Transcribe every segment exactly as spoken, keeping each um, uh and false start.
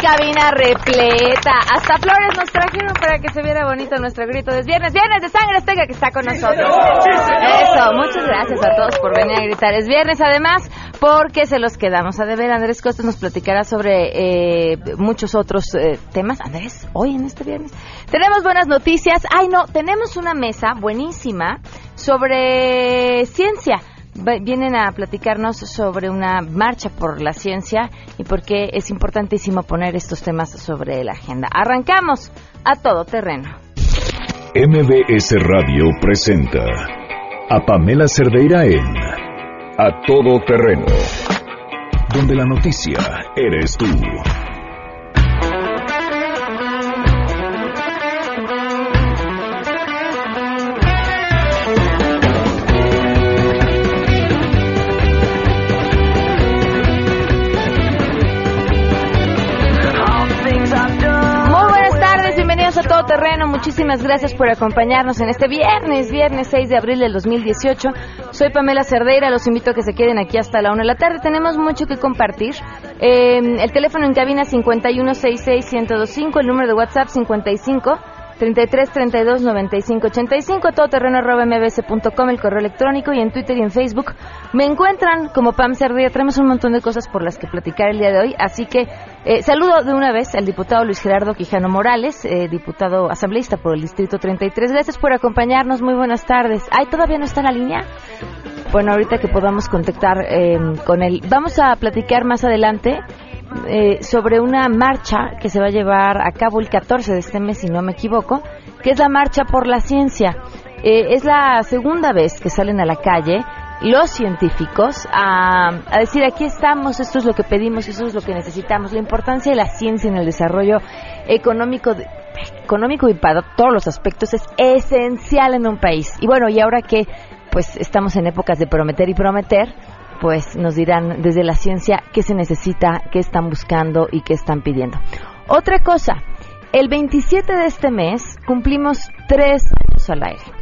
cabina repleta. Hasta flores nos trajeron para que se viera bonito nuestro grito de viernes. Viernes de Sangre Azteca que está con nosotros. Eso, muchas gracias a todos por venir a gritar. Es viernes además porque se los quedamos a deber. Andrés Costas nos platicará sobre eh, muchos otros eh, temas. Andrés, hoy en este viernes tenemos buenas noticias. Ay no, tenemos una mesa buenísima sobre ciencia. Vienen a platicarnos sobre una marcha por la ciencia y por qué es importantísimo poner estos temas sobre la agenda. Arrancamos a todo terreno. M B S Radio presenta a Pamela Cerdeira en A Todo Terreno, donde la noticia eres tú. A Todo Terreno, muchísimas gracias por acompañarnos en este viernes, viernes seis de abril del dos mil dieciocho. Soy Pamela Cerdeira, los invito a que se queden aquí hasta la una de la tarde. Tenemos mucho que compartir. Eh, el teléfono en cabina cincuenta y uno sesenta y seis, ciento veinticinco, el número de WhatsApp cincuenta y cinco, treinta y tres, treinta y dos, noventa y cinco, ochenta y cinco, todoterreno arroba m b s punto com, el correo electrónico, y en Twitter y en Facebook me encuentran como Pam Cerdeira. Tenemos un montón de cosas por las que platicar el día de hoy, así que eh, saludo de una vez al diputado Luis Gerardo Quijano Morales, eh, diputado asambleísta por el Distrito treinta y tres. Gracias por acompañarnos, muy buenas tardes. Ay, ¿todavía no está en la línea? Bueno, ahorita que podamos contactar eh, con él. Vamos a platicar más adelante Eh, sobre una marcha que se va a llevar a cabo el catorce de este mes, si no me equivoco, que es la Marcha por la Ciencia. Eh, es la segunda vez que salen a la calle los científicos a, a decir: aquí estamos, esto es lo que pedimos, esto es lo que necesitamos. La importancia de la ciencia en el desarrollo económico, de, económico y para todos los aspectos es esencial en un país. Y bueno, y ahora que pues estamos en épocas de prometer y prometer, pues nos dirán desde la ciencia qué se necesita, qué están buscando y qué están pidiendo. Otra cosa, el veintisiete de este mes cumplimos tres años al aire.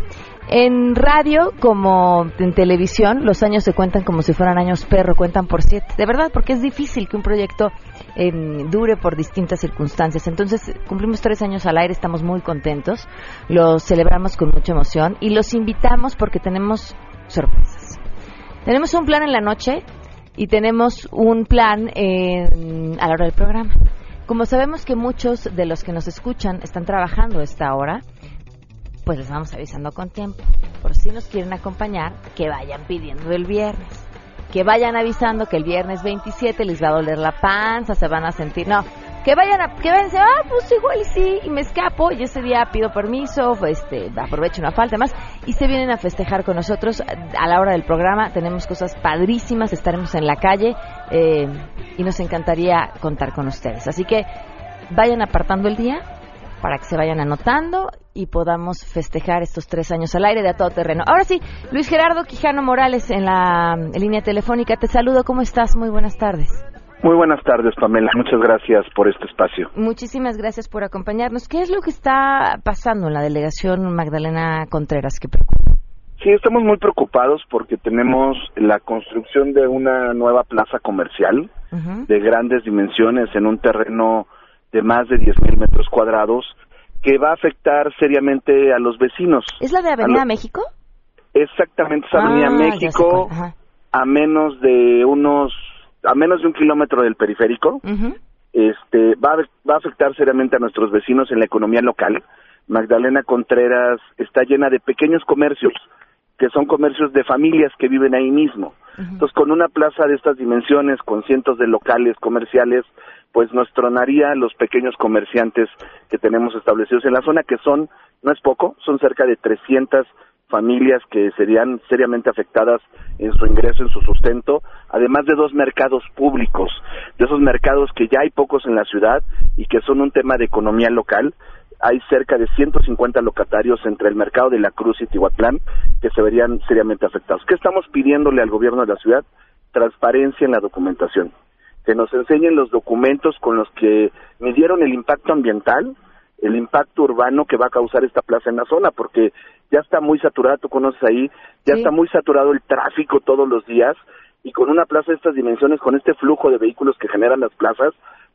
En radio como en televisión, los años se cuentan como si fueran años perro, cuentan por siete. De verdad, porque es difícil que un proyecto eh, dure por distintas circunstancias. Entonces, cumplimos tres años al aire, estamos muy contentos, los celebramos con mucha emoción y los invitamos porque tenemos sorpresas. Tenemos un plan en la noche y tenemos un plan en, a la hora del programa. Como sabemos que muchos de los que nos escuchan están trabajando a esta hora, pues les vamos avisando con tiempo. Por si nos quieren acompañar, que vayan pidiendo el viernes. Que vayan avisando que el viernes veintisiete les va a doler la panza, se van a sentir... No, que vayan a... Que vayan a decir, ah, pues igual y sí, y me escapo, y ese día pido permiso, este, aprovecho una falta más, y se vienen a festejar con nosotros a la hora del programa. Tenemos cosas padrísimas, estaremos en la calle, eh, y nos encantaría contar con ustedes. Así que vayan apartando el día para que se vayan anotando y podamos festejar estos tres años al aire de A Todo Terreno. Ahora sí, Luis Gerardo Quijano Morales en la en línea telefónica. Te saludo, ¿cómo estás? Muy buenas tardes. Muy buenas tardes, Pamela. Muchas gracias por este espacio. Muchísimas gracias por acompañarnos. ¿Qué es lo que está pasando en la delegación Magdalena Contreras? ¿Qué preocupa? Sí, estamos muy preocupados porque tenemos la construcción de una nueva plaza comercial uh-huh. de grandes dimensiones en un terreno de más de diez mil metros cuadrados que va a afectar seriamente a los vecinos. ¿Es la de Avenida lo... México? Exactamente, es Avenida ah, México, a menos de unos, a menos de un kilómetro del periférico. Uh-huh. Este va a, va a afectar seriamente a nuestros vecinos en la economía local. Magdalena Contreras está llena de pequeños comercios, que son comercios de familias que viven ahí mismo. Uh-huh. Entonces, con una plaza de estas dimensiones, con cientos de locales comerciales, pues nos tronaría los pequeños comerciantes que tenemos establecidos en la zona, que son, no es poco, son cerca de trescientas familias que serían seriamente afectadas en su ingreso, en su sustento, además de dos mercados públicos, de esos mercados que ya hay pocos en la ciudad y que son un tema de economía local. Hay cerca de ciento cincuenta locatarios entre el mercado de la Cruz y Tihuatlán que se verían seriamente afectados. ¿Qué estamos pidiéndole al gobierno de la ciudad? Transparencia en la documentación. Que nos enseñen los documentos con los que midieron el impacto ambiental, el impacto urbano que va a causar esta plaza en la zona, porque ya está muy saturada, tú conoces ahí, ya sí. está muy saturado el tráfico todos los días, y con una plaza de estas dimensiones, con este flujo de vehículos que generan las plazas,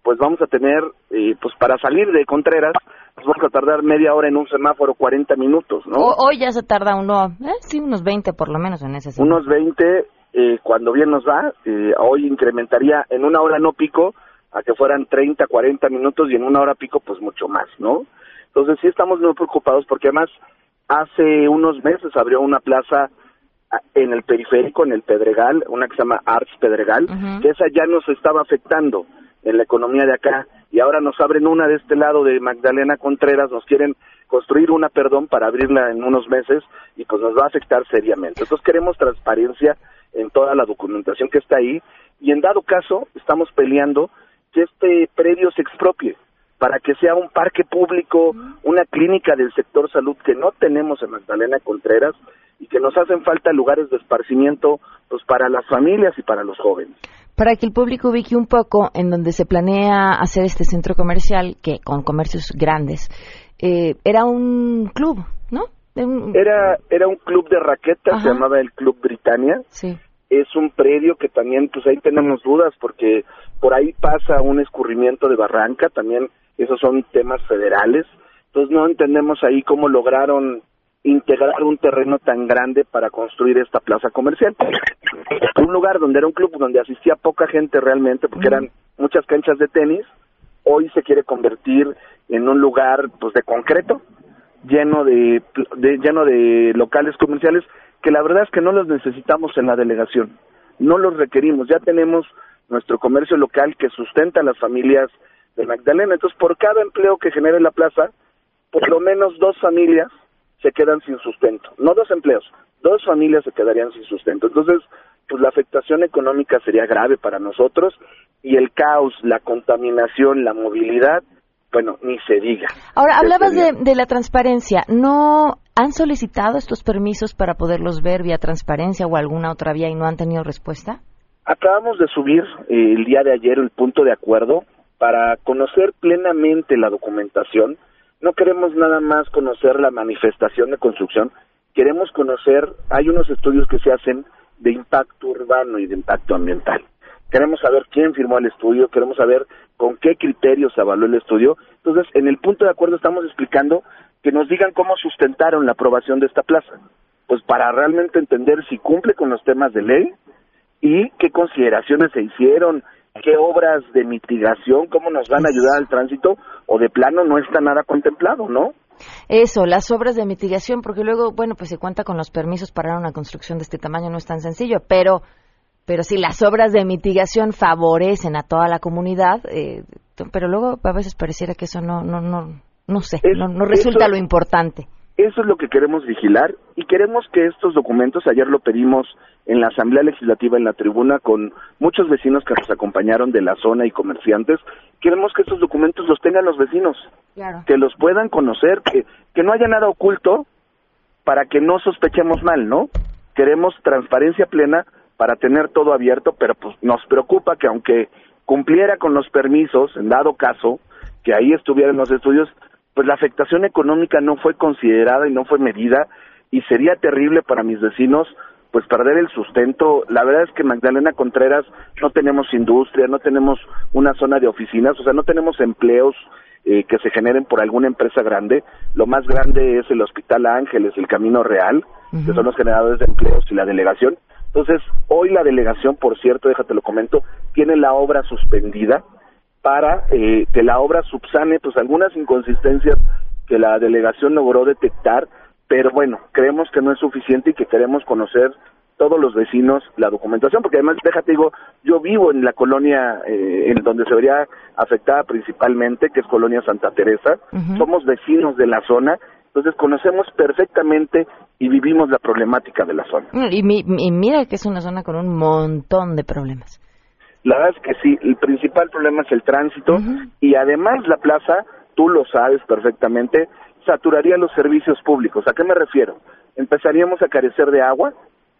pues vamos a tener, eh, pues para salir de Contreras, pues vamos a tardar media hora en un semáforo, cuarenta minutos, ¿no? O, hoy ya se tarda uno, eh, sí, unos veinte por lo menos en ese semáforo. Unos veinte, eh, cuando bien nos va, eh, hoy incrementaría en una hora no pico a que fueran treinta, cuarenta minutos y en una hora pico pues mucho más, ¿no? Entonces sí estamos muy preocupados porque además hace unos meses abrió una plaza en el periférico, en el Pedregal, una que se llama Arts Pedregal, uh-huh. que esa ya nos estaba afectando en la economía de acá, y ahora nos abren una de este lado de Magdalena Contreras, nos quieren construir una, perdón, para abrirla en unos meses, y pues nos va a afectar seriamente. Entonces queremos transparencia en toda la documentación que está ahí, y en dado caso, estamos peleando que este predio se expropie, para que sea un parque público, una clínica del sector salud que no tenemos en Magdalena Contreras, y que nos hacen falta lugares de esparcimiento pues para las familias y para los jóvenes. Para que el público ubique un poco en donde se planea hacer este centro comercial, que con comercios grandes, eh, era un club, ¿no? Un... Era era un club de raquetas, se llamaba el Club Britannia. Sí. Es un predio que también, pues ahí tenemos dudas, porque por ahí pasa un escurrimiento de barranca, también esos son temas federales, entonces no entendemos ahí cómo lograron integrar un terreno tan grande para construir esta plaza comercial. Un lugar donde era un club donde asistía poca gente realmente, porque eran muchas canchas de tenis, hoy se quiere convertir en un lugar pues de concreto, lleno de, de lleno de locales comerciales, que la verdad es que no los necesitamos en la delegación, no los requerimos, ya tenemos nuestro comercio local que sustenta a las familias de Magdalena, entonces por cada empleo que genere la plaza, por lo menos dos familias se quedan sin sustento, no dos empleos, dos familias se quedarían sin sustento. Entonces, pues la afectación económica sería grave para nosotros y el caos, la contaminación, la movilidad, bueno, ni se diga. Ahora, hablabas de, de la transparencia, ¿no han solicitado estos permisos para poderlos ver vía transparencia o alguna otra vía y no han tenido respuesta? Acabamos de subir eh, el día de ayer el punto de acuerdo para conocer plenamente la documentación. No queremos nada más conocer la manifestación de construcción, queremos conocer, hay unos estudios que se hacen de impacto urbano y de impacto ambiental. Queremos saber quién firmó el estudio, queremos saber con qué criterios se evaluó el estudio. Entonces, en el punto de acuerdo estamos explicando que nos digan cómo sustentaron la aprobación de esta plaza, pues para realmente entender si cumple con los temas de ley y qué consideraciones se hicieron, qué obras de mitigación, cómo nos van a ayudar al tránsito, o de plano no está nada contemplado, ¿no? Eso, las obras de mitigación, porque luego, bueno, pues se cuenta con los permisos para una construcción de este tamaño, no es tan sencillo, pero pero sí, las obras de mitigación favorecen a toda la comunidad, eh, pero luego a veces pareciera que eso no no no no sé, es, no, no resulta eso, lo importante. Eso es lo que queremos vigilar y queremos que estos documentos, ayer lo pedimos en la Asamblea Legislativa en la tribuna con muchos vecinos que nos acompañaron de la zona y comerciantes, queremos que estos documentos los tengan los vecinos, claro. que los puedan conocer, que, que no haya nada oculto para que no sospechemos mal, ¿no? Queremos transparencia plena para tener todo abierto, pero pues nos preocupa que aunque cumpliera con los permisos, en dado caso, que ahí estuvieran los estudios, pues la afectación económica no fue considerada y no fue medida, y sería terrible para mis vecinos pues perder el sustento. La verdad es que Magdalena Contreras no tenemos industria, no tenemos una zona de oficinas, o sea, no tenemos empleos eh, que se generen por alguna empresa grande. Lo más grande es el Hospital Ángeles, el Camino Real, uh-huh. que son los generadores de empleos, y la delegación. Entonces, hoy la delegación, por cierto, déjate lo comento, tiene la obra suspendida para eh, que la obra subsane pues algunas inconsistencias que la delegación logró detectar, pero bueno, creemos que no es suficiente y que queremos conocer todos los vecinos la documentación, porque además, déjate digo, yo vivo en la colonia eh, en donde se vería afectada principalmente, que es Colonia Santa Teresa, uh-huh. somos vecinos de la zona, entonces conocemos perfectamente y vivimos la problemática de la zona. Y, mi, y mira que es una zona con un montón de problemas. La verdad es que sí, el principal problema es el tránsito, uh-huh. y además la plaza, tú lo sabes perfectamente, saturaría los servicios públicos. ¿A qué me refiero? Empezaríamos a carecer de agua,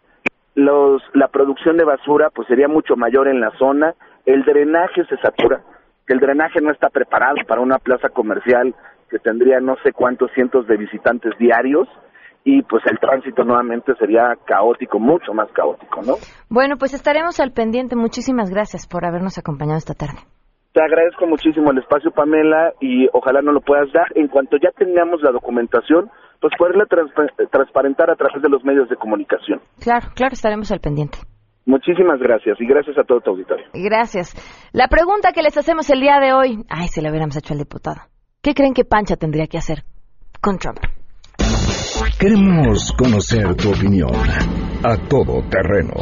los la producción de basura pues sería mucho mayor en la zona, el drenaje se satura, que el drenaje no está preparado para una plaza comercial que tendría no sé cuántos cientos de visitantes diarios, y pues el tránsito nuevamente sería caótico, mucho más caótico, ¿no? Bueno, pues estaremos al pendiente. Muchísimas gracias por habernos acompañado esta tarde. Te agradezco muchísimo el espacio, Pamela, y ojalá nos lo puedas dar. En cuanto ya tengamos la documentación, pues poderla transpa- transparentar a través de los medios de comunicación. Claro, claro, estaremos al pendiente. Muchísimas gracias, y gracias a todo tu auditorio. Gracias. La pregunta que les hacemos el día de hoy, ay, se la hubiéramos hecho al diputado. ¿Qué creen que Pancha tendría que hacer con Trump? Queremos conocer tu opinión. A todo terreno.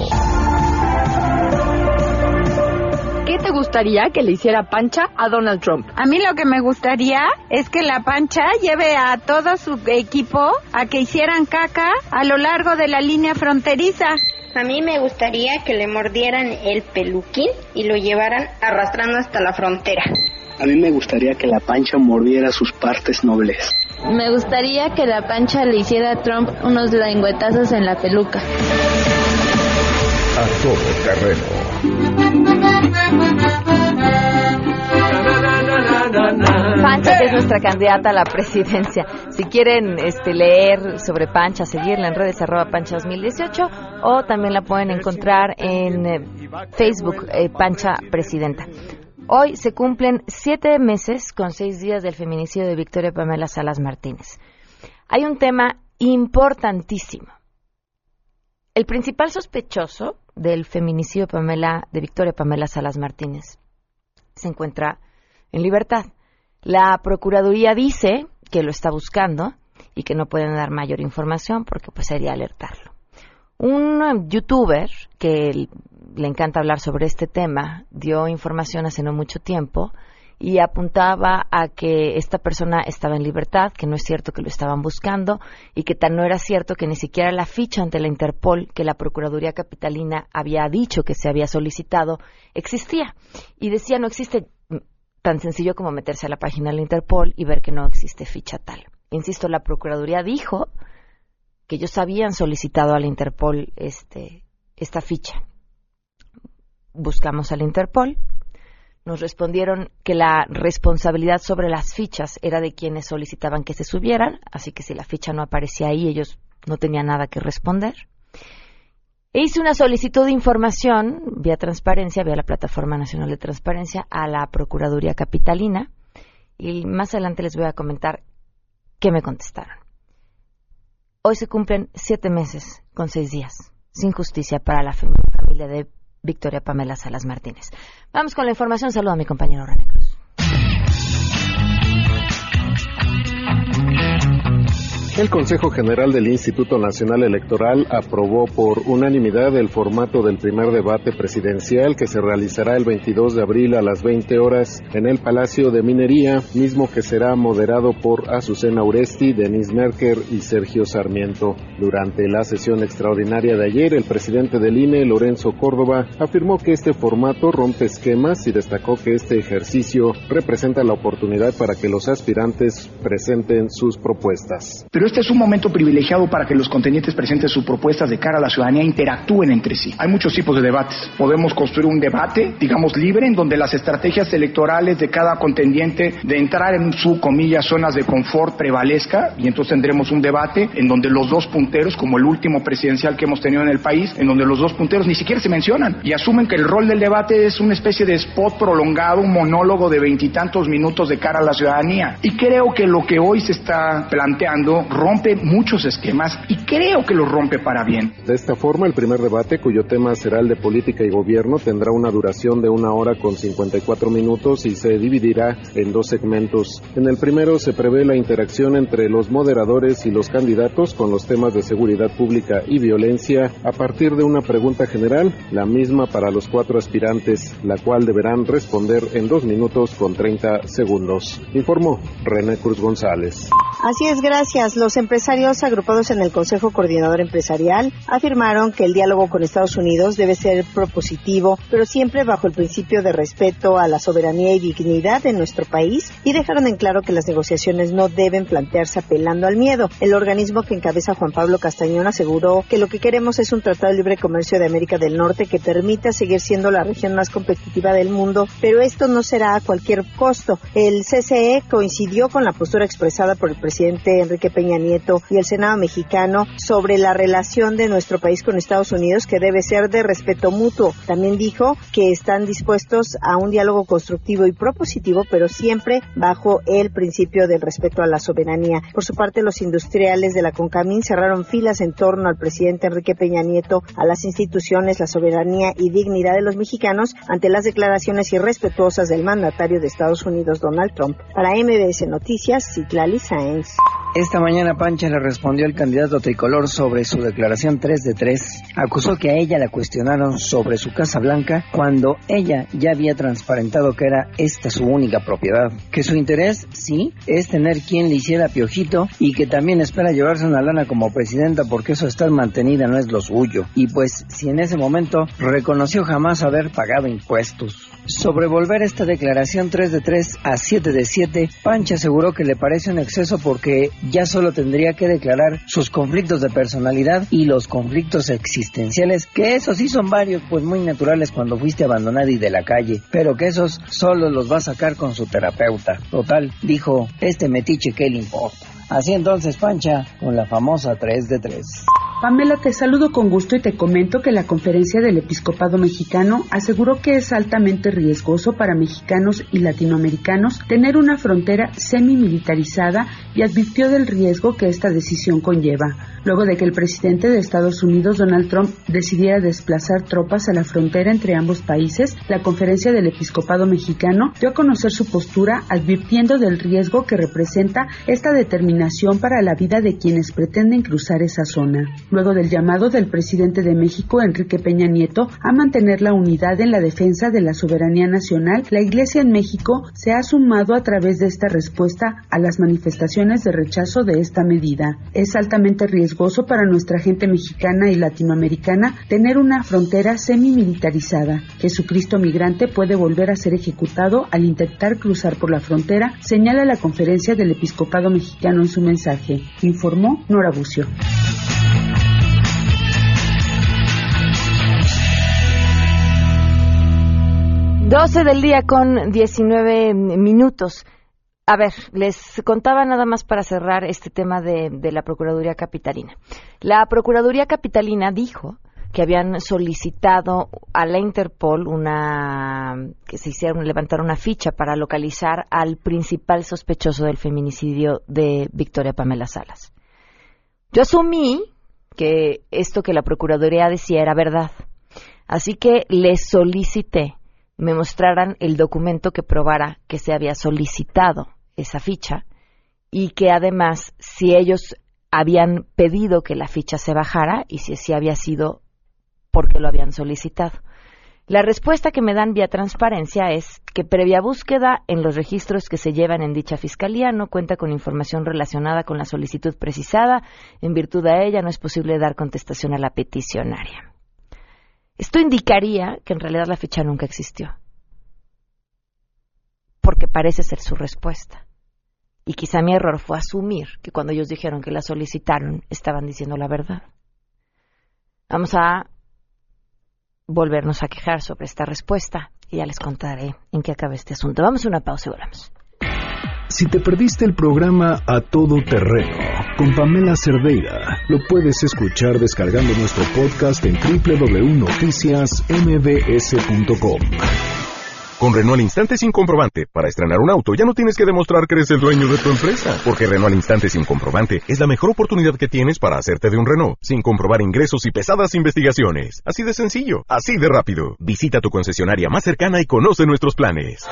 ¿Qué te gustaría que le hiciera Pancha a Donald Trump? A mí lo que me gustaría es que la Pancha lleve a todo su equipo a que hicieran caca a lo largo de la línea fronteriza. A mí me gustaría que le mordieran el peluquín y lo llevaran arrastrando hasta la frontera. A mí me gustaría que la Pancha mordiera sus partes nobles. Me gustaría que la Pancha le hiciera a Trump unos lengüetazos en la peluca. A todo terreno. Pancha, que es nuestra candidata a la presidencia. Si quieren este, leer sobre Pancha, seguirla en redes arroba Pancha dos mil dieciocho, o también la pueden encontrar en eh, Facebook, eh, Pancha Presidenta. Hoy se cumplen siete meses con seis días del feminicidio de Victoria Pamela Salas Martínez. Hay un tema importantísimo. El principal sospechoso del feminicidio de, Pamela, de Victoria Pamela Salas Martínez se encuentra en libertad. La Procuraduría dice que lo está buscando y que no pueden dar mayor información porque pues sería alertarlo. Un youtuber que le encanta hablar sobre este tema dio información hace no mucho tiempo y apuntaba a que esta persona estaba en libertad, que no es cierto que lo estaban buscando y que tal no era cierto que ni siquiera la ficha ante la Interpol que la Procuraduría Capitalina había dicho que se había solicitado existía. Y decía, no existe tan sencillo como meterse a la página de la Interpol y ver que no existe ficha tal. Insisto, la Procuraduría dijo que ellos habían solicitado a la Interpol este, esta ficha. Buscamos a la Interpol, nos respondieron que la responsabilidad sobre las fichas era de quienes solicitaban que se subieran, así que si la ficha no aparecía ahí, ellos no tenían nada que responder. E hice una solicitud de información vía transparencia, vía la Plataforma Nacional de Transparencia, a la Procuraduría Capitalina, y más adelante les voy a comentar qué me contestaron. Hoy se cumplen siete meses con seis días, sin justicia para la fam- familia de Victoria Pamela Salas Martínez. Vamos con la información. Saludo a mi compañero René Cruz. El Consejo General del Instituto Nacional Electoral aprobó por unanimidad el formato del primer debate presidencial que se realizará el veintidós de abril a las veinte horas en el Palacio de Minería, mismo que será moderado por Azucena Uresti, Denise Merker y Sergio Sarmiento. Durante la sesión extraordinaria de ayer, el presidente del I N E, Lorenzo Córdoba, afirmó que este formato rompe esquemas y destacó que este ejercicio representa la oportunidad para que los aspirantes presenten sus propuestas. Pero este es un momento privilegiado para que los contendientes presenten sus propuestas de cara a la ciudadanía e interactúen entre sí. Hay muchos tipos de debates. Podemos construir un debate, digamos, libre, en donde las estrategias electorales de cada contendiente de entrar en su, comillas, zonas de confort prevalezca, y entonces tendremos un debate en donde los dos punteros, como el último presidencial que hemos tenido en el país, en donde los dos punteros ni siquiera se mencionan y asumen que el rol del debate es una especie de spot prolongado, un monólogo de veintitantos minutos de cara a la ciudadanía. Y creo que lo que hoy se está planteando rompe muchos esquemas y creo que los rompe para bien. De esta forma, el primer debate, cuyo tema será el de política y gobierno, tendrá una duración de una hora con cincuenta y cuatro minutos y se dividirá en dos segmentos. En el primero se prevé la interacción entre los moderadores y los candidatos con los temas de seguridad pública y violencia a partir de una pregunta general, la misma para los cuatro aspirantes, la cual deberán responder en dos minutos con treinta segundos. Informó René Cruz González. Así es, gracias. Los empresarios agrupados en el Consejo Coordinador Empresarial afirmaron que el diálogo con Estados Unidos debe ser propositivo, pero siempre bajo el principio de respeto a la soberanía y dignidad de nuestro país, y dejaron en claro que las negociaciones no deben plantearse apelando al miedo. El organismo que encabeza Juan Pablo Castañón aseguró que lo que queremos es un tratado de libre comercio de América del Norte que permita seguir siendo la región más competitiva del mundo, pero esto no será a cualquier costo. El C C E coincidió con la postura expresada por el presidente Enrique Peña Peña Nieto y el Senado mexicano sobre la relación de nuestro país con Estados Unidos, que debe ser de respeto mutuo. También dijo que están dispuestos a un diálogo constructivo y propositivo, pero siempre bajo el principio del respeto a la soberanía. Por su parte, los industriales de la CONCAMIN cerraron filas en torno al presidente Enrique Peña Nieto, a las instituciones, la soberanía y dignidad de los mexicanos ante las declaraciones irrespetuosas del mandatario de Estados Unidos, Donald Trump. Para M B S Noticias, Citlali Sáenz. Esta mañana Pancha le respondió al candidato tricolor sobre su declaración tres de tres. Acusó que a ella la cuestionaron sobre su Casa Blanca cuando ella ya había transparentado que era esta su única propiedad. Que su interés, sí, es tener quien le hiciera piojito y que también espera llevarse una lana como presidenta porque eso estar mantenida no es lo suyo. Y pues si en ese momento reconoció jamás haber pagado impuestos. Sobre volver esta declaración tres de tres a siete de siete, Pancha aseguró que le parece un exceso porque ya solo tendría que declarar sus conflictos de personalidad y los conflictos existenciales, que esos sí son varios, pues muy naturales cuando fuiste abandonada y de la calle, pero que esos solo los va a sacar con su terapeuta. Total, dijo, este metiche, ¿qué le importa? Así entonces, Pancha, con la famosa tres de tres. Pamela, te saludo con gusto y te comento que la Conferencia del Episcopado Mexicano aseguró que es altamente riesgoso para mexicanos y latinoamericanos tener una frontera semimilitarizada y advirtió del riesgo que esta decisión conlleva, luego de que el presidente de Estados Unidos, Donald Trump, decidiera desplazar tropas a la frontera entre ambos países. La Conferencia del Episcopado Mexicano dio a conocer su postura advirtiendo del riesgo que representa esta determinación para la vida de quienes pretenden cruzar esa zona. Luego del llamado del presidente de México, Enrique Peña Nieto, a mantener la unidad en la defensa de la soberanía nacional, la Iglesia en México se ha sumado a través de esta respuesta a las manifestaciones de rechazo de esta medida. Es altamente riesgoso para nuestra gente mexicana y latinoamericana tener una frontera semimilitarizada. Jesucristo migrante puede volver a ser ejecutado al intentar cruzar por la frontera, señala la Conferencia del Episcopado Mexicano en su mensaje, informó Nora Bucio. doce del día con diecinueve minutos. A ver, les contaba nada más para cerrar este tema de, de la Procuraduría Capitalina. La Procuraduría Capitalina dijo que habían solicitado a la Interpol una que se hiciera levantar una ficha para localizar al principal sospechoso del feminicidio de Victoria Pamela Salas. Yo asumí que esto que la Procuraduría decía era verdad, así que les solicité me mostraran el documento que probara que se había solicitado esa ficha y que además si ellos habían pedido que la ficha se bajara y si así había sido porque lo habían solicitado. La respuesta que me dan vía transparencia es que previa búsqueda en los registros que se llevan en dicha fiscalía no cuenta con información relacionada con la solicitud precisada. En virtud de ella no es posible dar contestación a la peticionaria. Esto indicaría que en realidad la ficha nunca existió, porque parece ser su respuesta. Y quizá mi error fue asumir que cuando ellos dijeron que la solicitaron, estaban diciendo la verdad. Vamos a volvernos a quejar sobre esta respuesta y ya les contaré en qué acaba este asunto. Vamos a una pausa y volvemos. Si te perdiste el programa A Todo Terreno con Pamela Cerdeira, lo puedes escuchar descargando nuestro podcast en doble u doble u doble u punto noticias m b s punto com. Con Renault al Instante sin comprobante, para estrenar un auto ya no tienes que demostrar que eres el dueño de tu empresa, porque Renault al Instante sin comprobante es la mejor oportunidad que tienes para hacerte de un Renault, sin comprobar ingresos y pesadas investigaciones. Así de sencillo, así de rápido. Visita tu concesionaria más cercana y conoce nuestros planes.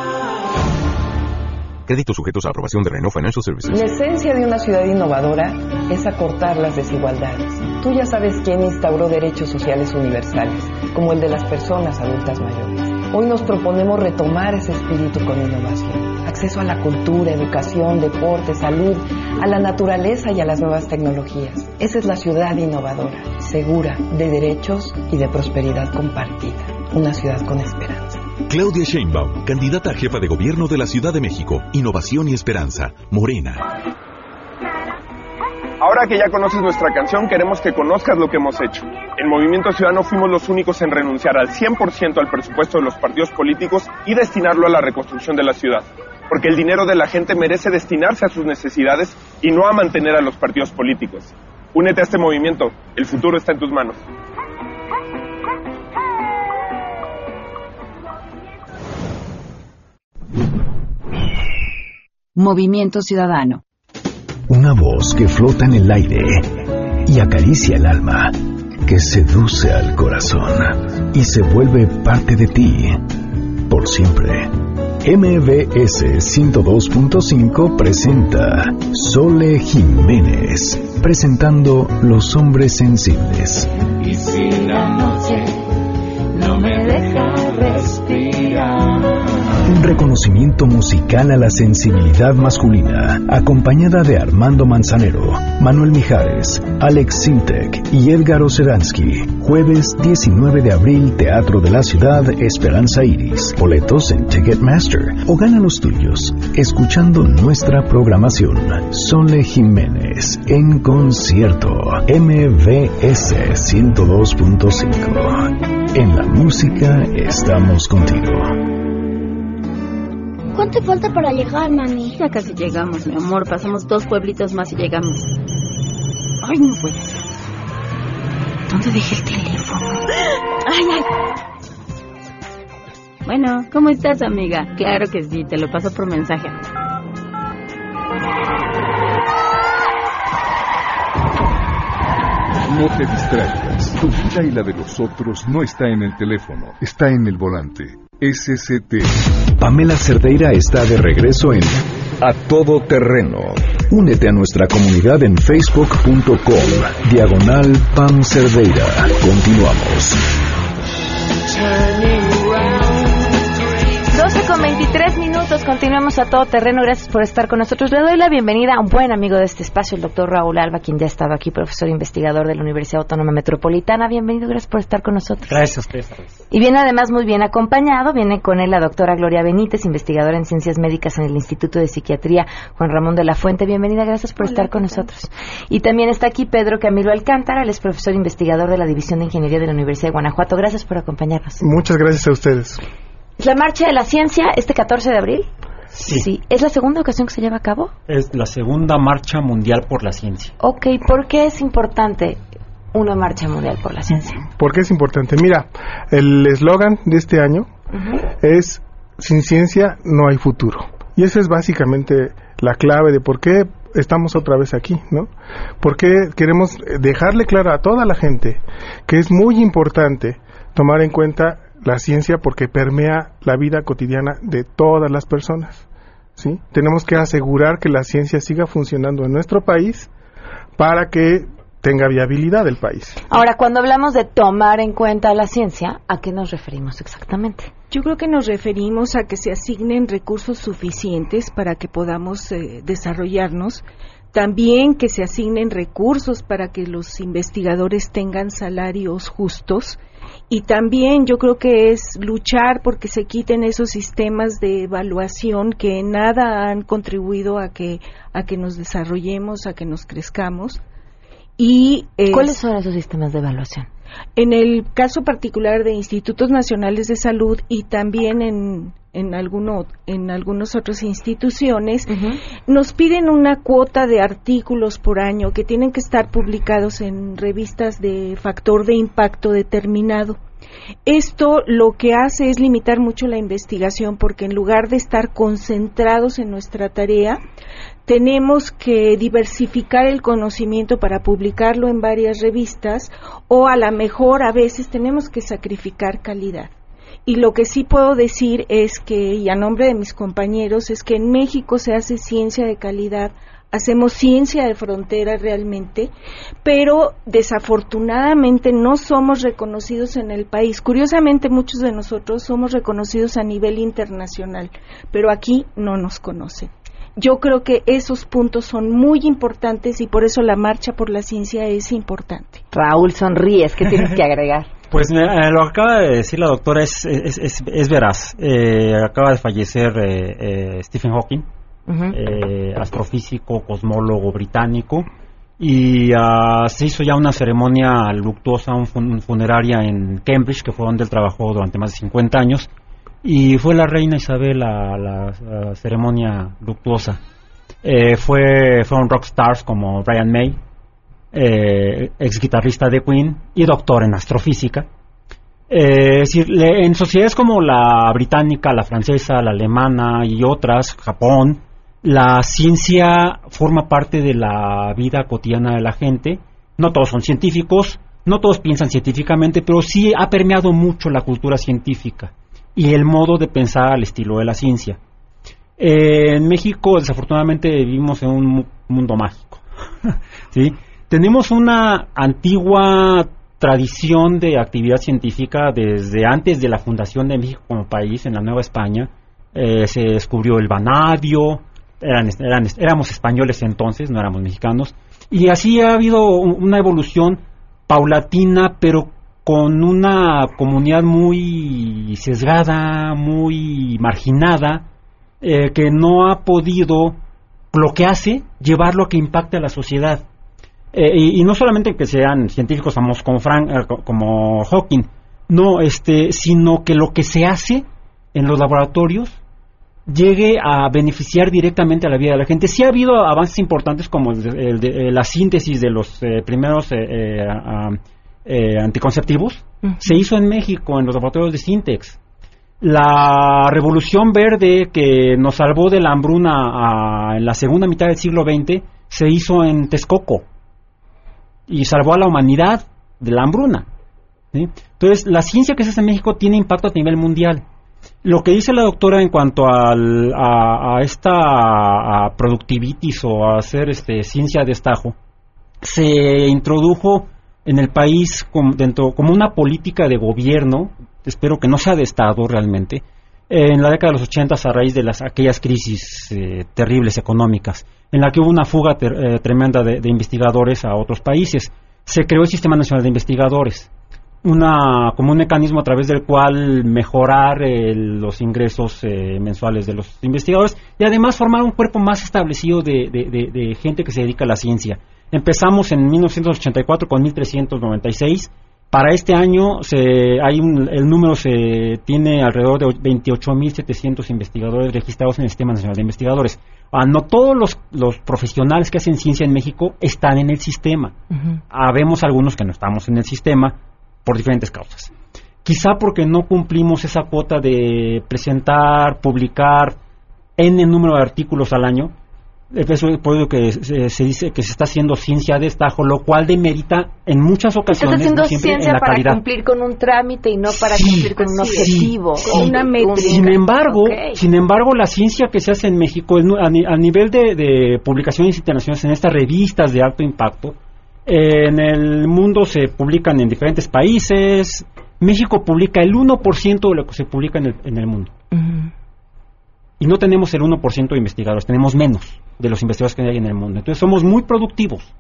Créditos sujetos a aprobación de Renault Financial Services. La esencia de una ciudad innovadora es acortar las desigualdades. Tú ya sabes quién instauró derechos sociales universales, como el de las personas adultas mayores. Hoy nos proponemos retomar ese espíritu con innovación. Acceso a la cultura, educación, deporte, salud, a la naturaleza y a las nuevas tecnologías. Esa es la ciudad innovadora, segura, de derechos y de prosperidad compartida. Una ciudad con esperanza. Claudia Sheinbaum, candidata a jefa de gobierno de la Ciudad de México. Innovación y esperanza. Morena. Ahora que ya conoces nuestra canción, queremos que conozcas lo que hemos hecho. En Movimiento Ciudadano fuimos los únicos en renunciar al cien por ciento al presupuesto de los partidos políticos y destinarlo a la reconstrucción de la ciudad. Porque el dinero de la gente merece destinarse a sus necesidades y no a mantener a los partidos políticos. Únete a este movimiento, el futuro está en tus manos. Movimiento Ciudadano. Una voz que flota en el aire y acaricia el alma, que seduce al corazón y se vuelve parte de ti por siempre. M B S ciento dos punto cinco presenta Sole Jiménez, presentando Los Hombres Sensibles. Y si la noche no me deja respirar. Un reconocimiento musical a la sensibilidad masculina, acompañada de Armando Manzanero, Manuel Mijares, Alex Sintek y Edgar Oceransky. Jueves diecinueve de abril, Teatro de la Ciudad, Esperanza Iris. Boletos en Ticketmaster o gana los tuyos escuchando nuestra programación. Sole Jiménez en concierto. M B S ciento dos punto cinco. En la música estamos contigo. ¿Cuánto falta para llegar, mami? Ya casi llegamos, mi amor. Pasamos dos pueblitos más y llegamos. Ay, no puede ser. ¿Dónde dejé el teléfono? Ay, ay. Bueno, ¿cómo estás, amiga? Claro que sí, te lo paso por mensaje. No te distraigas. Tu vida y la de los otros no está en el teléfono, está en el volante. S C T. Pamela Cerdeira está de regreso en A Todo Terreno. Únete a nuestra comunidad en facebook punto com diagonal Pam Cerdeira. Continuamos. doce con veintitrés minutos, continuamos A Todo Terreno. Gracias por estar con nosotros. Le doy la bienvenida a un buen amigo de este espacio, el doctor Raúl Alba, quien ya ha estado aquí, profesor investigador de la Universidad Autónoma Metropolitana. Bienvenido, gracias por estar con nosotros. Gracias a ustedes. Y viene además muy bien acompañado, viene con él la doctora Gloria Benítez, investigadora en Ciencias Médicas en el Instituto de Psiquiatría Juan Ramón de la Fuente. Bienvenida, gracias por Hola, estar con nosotros. Y también está aquí Pedro Camilo Alcántara, él es profesor investigador de la División de Ingeniería de la Universidad de Guanajuato. Gracias por acompañarnos. Muchas gracias a ustedes. La Marcha de la Ciencia, este catorce de abril. Sí. sí. ¿Es la segunda ocasión que se lleva a cabo? Es la segunda Marcha Mundial por la Ciencia. Ok, ¿por qué es importante una Marcha Mundial por la Ciencia? ¿Por qué es importante? Mira, el eslogan de este año uh-huh. es sin ciencia no hay futuro. Y esa es básicamente la clave de por qué estamos otra vez aquí, ¿no? Porque queremos dejarle claro a toda la gente que es muy importante tomar en cuenta la ciencia porque permea la vida cotidiana de todas las personas, ¿sí? Tenemos que asegurar que la ciencia siga funcionando en nuestro país para que tenga viabilidad el país. Ahora, cuando hablamos de tomar en cuenta la ciencia, ¿a qué nos referimos exactamente? Yo creo que nos referimos a que se asignen recursos suficientes para que podamos eh, desarrollarnos. También que se asignen recursos para que los investigadores tengan salarios justos. Y también yo creo que es luchar porque se quiten esos sistemas de evaluación que en nada han contribuido a que a que nos desarrollemos, a que nos crezcamos. Y es, ¿cuáles son esos sistemas de evaluación? En el caso particular de institutos nacionales de salud y también en en alguno en algunas otras instituciones uh-huh. nos piden una cuota de artículos por año que tienen que estar publicados en revistas de factor de impacto determinado. Esto lo que hace es limitar mucho la investigación porque en lugar de estar concentrados en nuestra tarea, tenemos que diversificar el conocimiento para publicarlo en varias revistas o a lo mejor a veces tenemos que sacrificar calidad. Y lo que sí puedo decir es que, y a nombre de mis compañeros, es que en México se hace ciencia de calidad, hacemos ciencia de frontera realmente, pero desafortunadamente no somos reconocidos en el país. Curiosamente, muchos de nosotros somos reconocidos a nivel internacional, pero aquí no nos conocen. Yo creo que esos puntos son muy importantes y por eso la Marcha por la Ciencia es importante. Raúl, sonríes, ¿qué tienes que agregar? Pues eh, lo que acaba de decir la doctora es, es, es, es veraz. Eh, acaba de fallecer eh, eh, Stephen Hawking, uh-huh. eh, astrofísico, cosmólogo británico, y uh, se hizo ya una ceremonia luctuosa, un fun- funeraria en Cambridge, que fue donde él trabajó durante más de cincuenta años, y fue la reina Isabel a la, la ceremonia luctuosa. Eh, fue, fueron rockstars como Brian May, eh, ex guitarrista de Queen y doctor en astrofísica. Eh, es decir, le, en sociedades como la británica, la francesa, la alemana y otras, Japón, la ciencia forma parte de la vida cotidiana de la gente. No todos son científicos, no todos piensan científicamente, pero sí ha permeado mucho la cultura científica y el modo de pensar al estilo de la ciencia. Eh, en México, desafortunadamente, vivimos en un mundo mágico. ¿Sí? Tenemos una antigua tradición de actividad científica desde antes de la fundación de México como país, en la Nueva España. Eh, se descubrió el vanadio, eran, eran, éramos españoles entonces, no éramos mexicanos, y así ha habido una evolución paulatina, pero con una comunidad muy sesgada, muy marginada, eh, que no ha podido, lo que hace, llevarlo a que impacte a la sociedad. Eh, y, y no solamente que sean científicos famosos como Frank, eh, como Hawking, no, este, sino que lo que se hace en los laboratorios llegue a beneficiar directamente a la vida de la gente. Sí ha habido avances importantes como el de, el de, la síntesis de los eh, primeros eh, eh, uh, eh, anticonceptivos. Uh-huh. Se hizo en México, en los laboratorios de Sintex. La revolución verde que nos salvó de la hambruna a, en la segunda mitad del siglo veinte se hizo en Texcoco y salvó a la humanidad de la hambruna, ¿sí? Entonces, la ciencia que se hace en México tiene impacto a nivel mundial. Lo que dice la doctora en cuanto al, a, a esta a productivitis o a hacer este, ciencia de estajo, se introdujo en el país como, dentro, como una política de gobierno, espero que no sea de Estado realmente, en la década de los ochentas a raíz de las aquellas crisis eh, terribles económicas, en la que hubo una fuga ter, eh, tremenda de, de investigadores a otros países. Se creó el Sistema Nacional de Investigadores, una como un mecanismo a través del cual mejorar eh, los ingresos eh, mensuales de los investigadores y además formar un cuerpo más establecido de, de, de, de gente que se dedica a la ciencia. Empezamos en mil novecientos ochenta y cuatro con mil trescientos noventa y seis. Para este año se, hay un, el número se tiene alrededor de veintiocho mil setecientos investigadores registrados en el Sistema Nacional de Investigadores. Ah, no todos los, los profesionales que hacen ciencia en México están en el sistema. Uh-huh. Habemos algunos que no estamos en el sistema por diferentes causas. Quizá porque no cumplimos esa cuota de presentar, publicar N número de artículos al año. Eso es por eso que se, se dice que se está haciendo ciencia de estajo, lo cual demerita en muchas ocasiones. Estás haciendo no siempre, ciencia en la para calidad. Cumplir con un trámite y no para sí, cumplir con un objetivo, sí, con una métrica. Sin embargo, okay. sin embargo, la ciencia que se hace en México, a, ni, a nivel de, de publicaciones internacionales en estas revistas de alto impacto, eh, en el mundo se publican en diferentes países. México publica el uno por ciento de lo que se publica en el, en el mundo. Uh-huh. Y no tenemos el uno por ciento de investigadores, tenemos menos de los investigadores que hay en el mundo. Entonces somos muy productivos.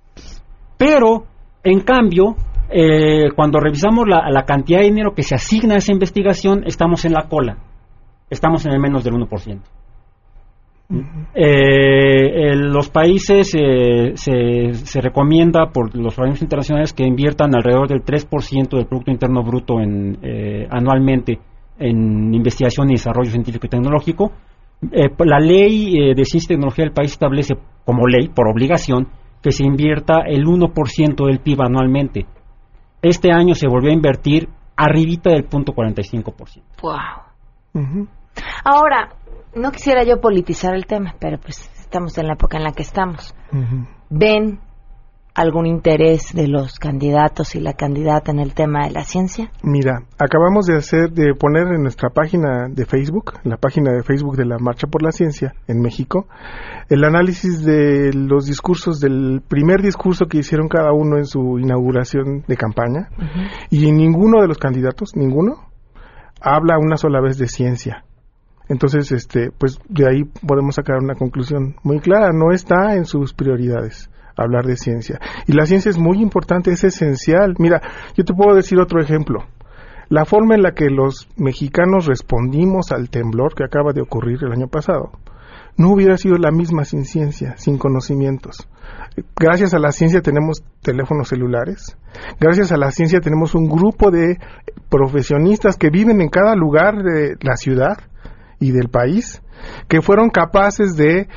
Pero, en cambio, eh, cuando revisamos la, la cantidad de dinero que se asigna a esa investigación, estamos en la cola. Estamos en el menos del uno por ciento. Uh-huh. Eh, eh, los países eh, se, se recomienda por los organismos internacionales que inviertan alrededor del tres por ciento del Producto Interno Bruto en, eh, anualmente en investigación y desarrollo científico y tecnológico. Eh, la ley eh, de ciencia y tecnología del país establece como ley, por obligación, que se invierta el uno por ciento del P I B anualmente. Este año se volvió a invertir arribita del punto cuarenta y cinco por ciento. Wow. Uh-huh. Ahora, no quisiera yo politizar el tema, pero pues estamos en la época en la que estamos. Uh-huh. ¿Ven algún interés de los candidatos y la candidata en el tema de la ciencia? Mira, acabamos de hacer, de poner en nuestra página de Facebook, en la página de Facebook de la Marcha por la Ciencia en México, el análisis de los discursos, del primer discurso que hicieron cada uno en su inauguración de campaña, uh-huh. y ninguno de los candidatos, ninguno, habla una sola vez de ciencia. Entonces, este, pues de ahí podemos sacar una conclusión muy clara, no está en sus prioridades hablar de ciencia. Y la ciencia es muy importante, es esencial. Mira, yo te puedo decir otro ejemplo. La forma en la que los mexicanos respondimos al temblor que acaba de ocurrir el año pasado no hubiera sido la misma sin ciencia, sin conocimientos. Gracias a la ciencia tenemos teléfonos celulares. Gracias a la ciencia tenemos un grupo de profesionistas que viven en cada lugar de la ciudad y del país, que fueron capaces de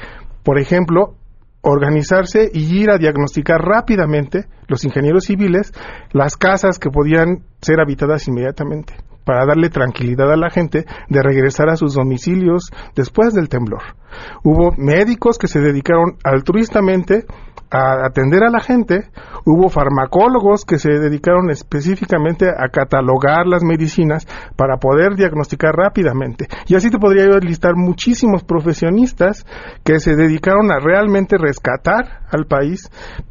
Por ejemplo, organizarse y ir a diagnosticar rápidamente, los ingenieros civiles, las casas que podían ser habitadas inmediatamente, para darle tranquilidad a la gente de regresar a sus domicilios después del temblor. Hubo médicos que se dedicaron altruistamente a atender a la gente, hubo farmacólogos que se dedicaron específicamente a catalogar las medicinas para poder diagnosticar rápidamente. Y así te podría yo listar muchísimos profesionistas que se dedicaron a realmente rescatar al país.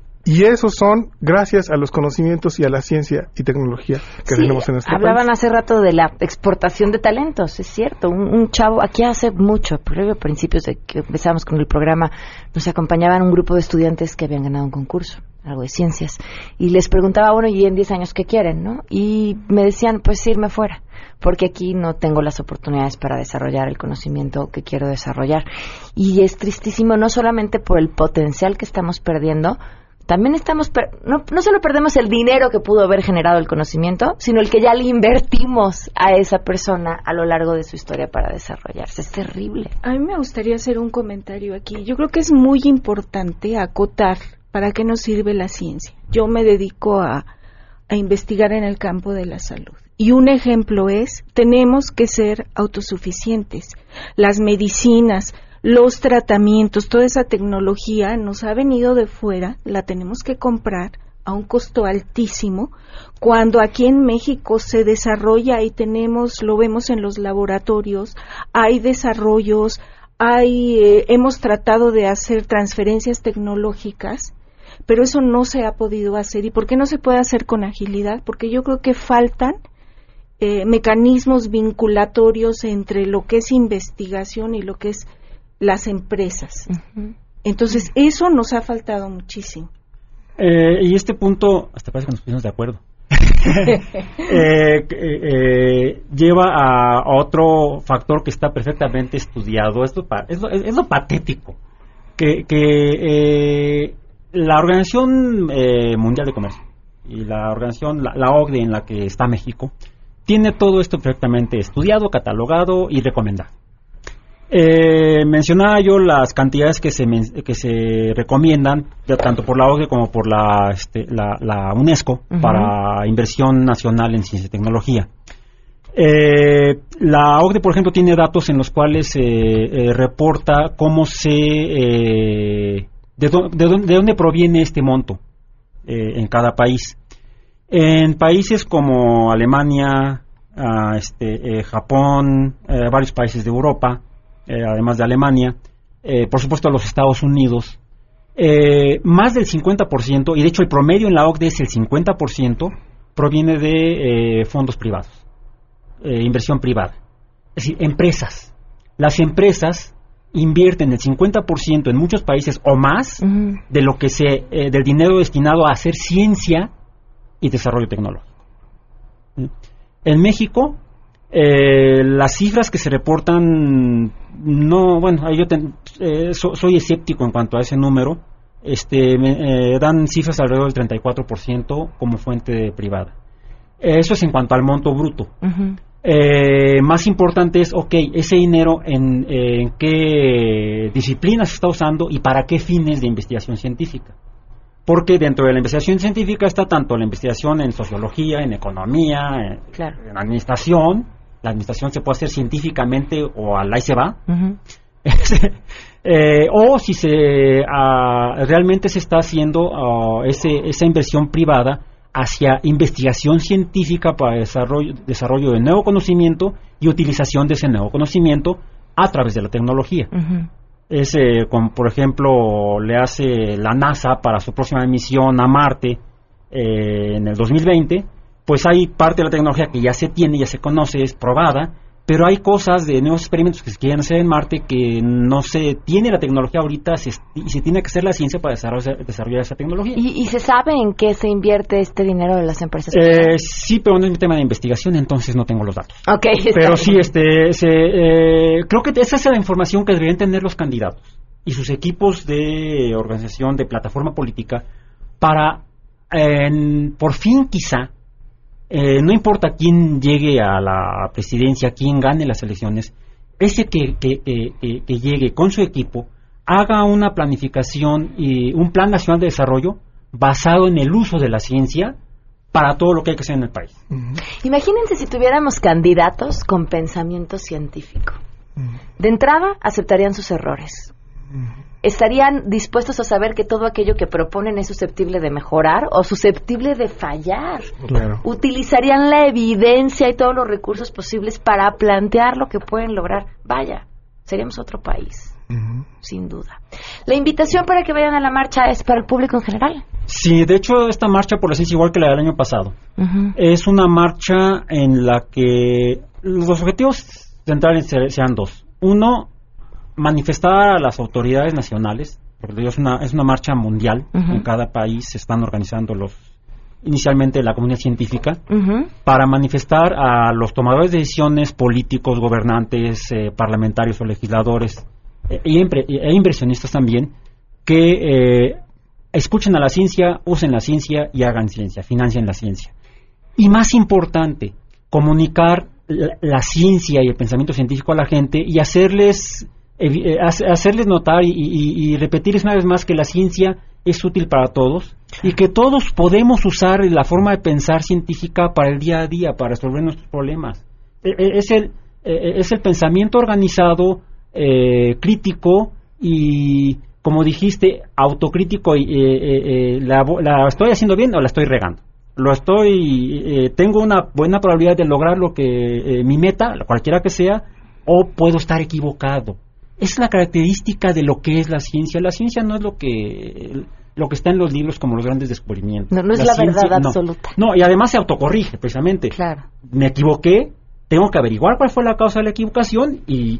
Y esos son gracias a los conocimientos y a la ciencia y tecnología que sí, tenemos en nuestro hablaban país. hace rato de la exportación de talentos, es cierto. Un, un chavo, aquí hace mucho, previo a principios de que empezamos con el programa, nos acompañaban un grupo de estudiantes que habían ganado un concurso, algo de ciencias, y les preguntaba, bueno, ¿y en diez años qué quieren, no? Y me decían, pues irme fuera, porque aquí no tengo las oportunidades para desarrollar el conocimiento que quiero desarrollar. Y es tristísimo, no solamente por el potencial que estamos perdiendo, también estamos, per- no, no solo perdemos el dinero que pudo haber generado el conocimiento, sino el que ya le invertimos a esa persona a lo largo de su historia para desarrollarse. Es terrible. A mí me gustaría hacer un comentario aquí. Yo creo que es muy importante acotar para qué nos sirve la ciencia. Yo me dedico a, a investigar en el campo de la salud. Y un ejemplo es, tenemos que ser autosuficientes. Las medicinas, los tratamientos, toda esa tecnología nos ha venido de fuera, la tenemos que comprar a un costo altísimo, cuando aquí en México se desarrolla y tenemos, lo vemos en los laboratorios, hay desarrollos, hay, eh, hemos tratado de hacer transferencias tecnológicas, pero eso no se ha podido hacer. ¿Y por qué no se puede hacer con agilidad? Porque yo creo que faltan eh, mecanismos vinculatorios entre lo que es investigación y lo que es las empresas. Uh-huh. Entonces, eso nos ha faltado muchísimo. Eh, y este punto, hasta parece que nos pusimos de acuerdo, eh, eh, lleva a, a otro factor que está perfectamente estudiado. Esto es, lo, es lo patético, que, que eh, la Organización eh, Mundial de Comercio y la organización, la, la O C D E en la que está México, tiene todo esto perfectamente estudiado, catalogado y recomendado. Eh, mencionaba yo las cantidades que se que se recomiendan tanto por la O C D E como por la este, la, la UNESCO uh-huh. para inversión nacional en ciencia y tecnología. Eh, la O C D E, por ejemplo, tiene datos en los cuales eh, eh, reporta cómo se eh, de, do, de, dónde, de dónde proviene este monto eh, en cada país. En países como Alemania, uh, este, eh, Japón, eh, varios países de Europa, Eh, además de Alemania, eh, por supuesto los Estados Unidos, eh, más del cincuenta por ciento, y de hecho el promedio en la O C D E es el cincuenta por ciento, proviene de eh, fondos privados, eh, inversión privada. Es decir, empresas. Las empresas invierten el cincuenta por ciento en muchos países o más uh-huh. de lo que se, eh, del dinero destinado a hacer ciencia y desarrollo tecnológico. En México, Eh, las cifras que se reportan, no, bueno, yo ten, eh, so, soy escéptico en cuanto a ese número, este, me, eh, dan cifras alrededor del treinta y cuatro por ciento como fuente privada. Eh, eso es en cuanto al monto bruto. Uh-huh. Eh, más importante es, ok, ese dinero en, eh, en qué disciplinas se está usando y para qué fines de investigación científica. Porque dentro de la investigación científica está tanto la investigación en sociología, en economía, en, claro. en administración. La administración se puede hacer científicamente o al ahí se va. Uh-huh. eh, o si se uh, realmente se está haciendo uh, ese, esa inversión privada hacia investigación científica para desarrollo, desarrollo de nuevo conocimiento y utilización de ese nuevo conocimiento a través de la tecnología. Uh-huh. Es eh, como por ejemplo le hace la NASA para su próxima misión a Marte eh, en el dos mil veinte, pues hay parte de la tecnología que ya se tiene, ya se conoce, es probada, pero hay cosas de nuevos experimentos que se quieren hacer en Marte que no se tiene la tecnología ahorita se, y se tiene que hacer la ciencia para desarrollar, desarrollar esa tecnología. ¿Y, ¿Y se sabe en qué se invierte este dinero de las empresas? Eh, sí, pero no es mi tema de investigación, entonces no tengo los datos. Okay, pero sí, este, se, eh, creo que esa es la información que deberían tener los candidatos y sus equipos de organización, de plataforma política, para, eh, por fin quizá, Eh, no importa quién llegue a la presidencia, quién gane las elecciones, ese que, que, que, que llegue con su equipo haga una planificación y un plan nacional de desarrollo basado en el uso de la ciencia para todo lo que hay que hacer en el país. Uh-huh. Imagínense si tuviéramos candidatos con pensamiento científico. Uh-huh. De entrada, aceptarían sus errores. Uh-huh. Estarían dispuestos a saber que todo aquello que proponen es susceptible de mejorar o susceptible de fallar. Claro. Utilizarían la evidencia y todos los recursos posibles para plantear lo que pueden lograr. Vaya, seríamos otro país, uh-huh. sin duda. La invitación para que vayan a la marcha es para el público en general. Sí, de hecho esta marcha por la ciencia, igual que la del año pasado, uh-huh. es una marcha en la que los objetivos centrales sean dos. Uno, manifestar a las autoridades nacionales, porque es una, es una marcha mundial, uh-huh. en cada país se están organizando los inicialmente la comunidad científica, uh-huh. para manifestar a los tomadores de decisiones políticos, gobernantes, eh, parlamentarios o legisladores, eh, e, impre, e inversionistas también, que eh, escuchen a la ciencia, usen la ciencia y hagan ciencia, financien la ciencia. Y más importante, comunicar la, la ciencia y el pensamiento científico a la gente y hacerles Eh, hacerles notar y, y, y repetirles una vez más que la ciencia es útil para todos y que todos podemos usar la forma de pensar científica para el día a día, para resolver nuestros problemas. Es el, es el pensamiento organizado, eh, crítico y, como dijiste, autocrítico. Y, eh, eh, la, ¿La estoy haciendo bien o la estoy regando? Lo estoy, eh, tengo una buena probabilidad de lograr lo que eh, mi meta, cualquiera que sea, o puedo estar equivocado. Es la característica de lo que es la ciencia. La ciencia no es lo que lo que está en los libros como los grandes descubrimientos. No, no es la, la ciencia, verdad absoluta. No. no, y además se autocorrige, precisamente. Claro. Me equivoqué, tengo que averiguar cuál fue la causa de la equivocación y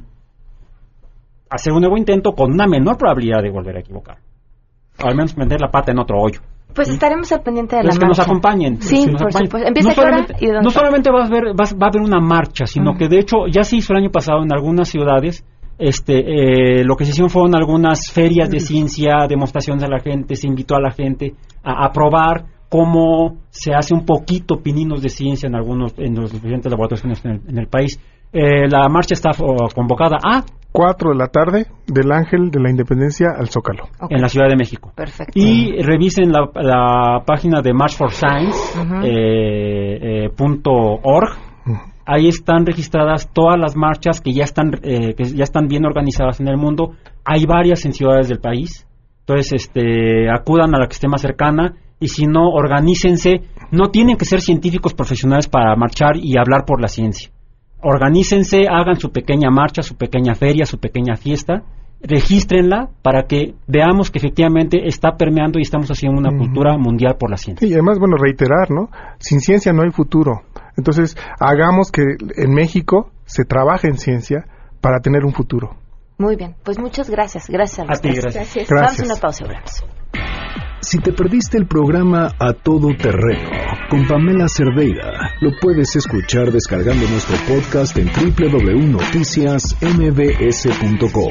hacer un nuevo intento con una menor probabilidad de volver a equivocar. O al menos meter la pata en otro hoyo. Pues ¿sí? Estaremos al pendiente de la marcha. Que nos acompañen. Sí, nos por acompañen. supuesto. ¿Empieza no solamente, y dónde no solamente va a, haber, va, va a haber una marcha, sino uh-huh. que de hecho ya se hizo el año pasado en algunas ciudades. Este, eh, lo que se hicieron fueron algunas ferias de ciencia, demostraciones a la gente, se invitó a la gente a, a probar cómo se hace un poquito pininos de ciencia en algunos, en los diferentes laboratorios en el, en el país. Eh, la marcha está oh, convocada a cuatro de la tarde del Ángel de la Independencia al Zócalo. Okay. En la Ciudad de México. Perfecto. Y revisen la, la página de March for Science uh-huh. eh, eh, punto org. Uh-huh. Ahí están registradas todas las marchas que ya están eh, que ya están bien organizadas en el mundo. Hay varias en ciudades del país. Entonces, este, acudan a la que esté más cercana y si no, organícense. No tienen que ser científicos profesionales para marchar y hablar por la ciencia. Organícense, hagan su pequeña marcha, su pequeña feria, su pequeña fiesta. Regístrenla para que veamos que efectivamente está permeando y estamos haciendo una uh-huh. cultura mundial por la ciencia. Y además, bueno, reiterar, ¿no? Sin ciencia no hay futuro. Entonces, hagamos que en México se trabaje en ciencia para tener un futuro. Muy bien, pues muchas gracias. Gracias a los A ti, gracias. gracias. gracias. Vamos a una pausa, volvemos. Si te perdiste el programa A Todo Terreno con Pamela Cerdeira, lo puedes escuchar descargando nuestro podcast en doble u doble u doble u punto noticias m b s punto com.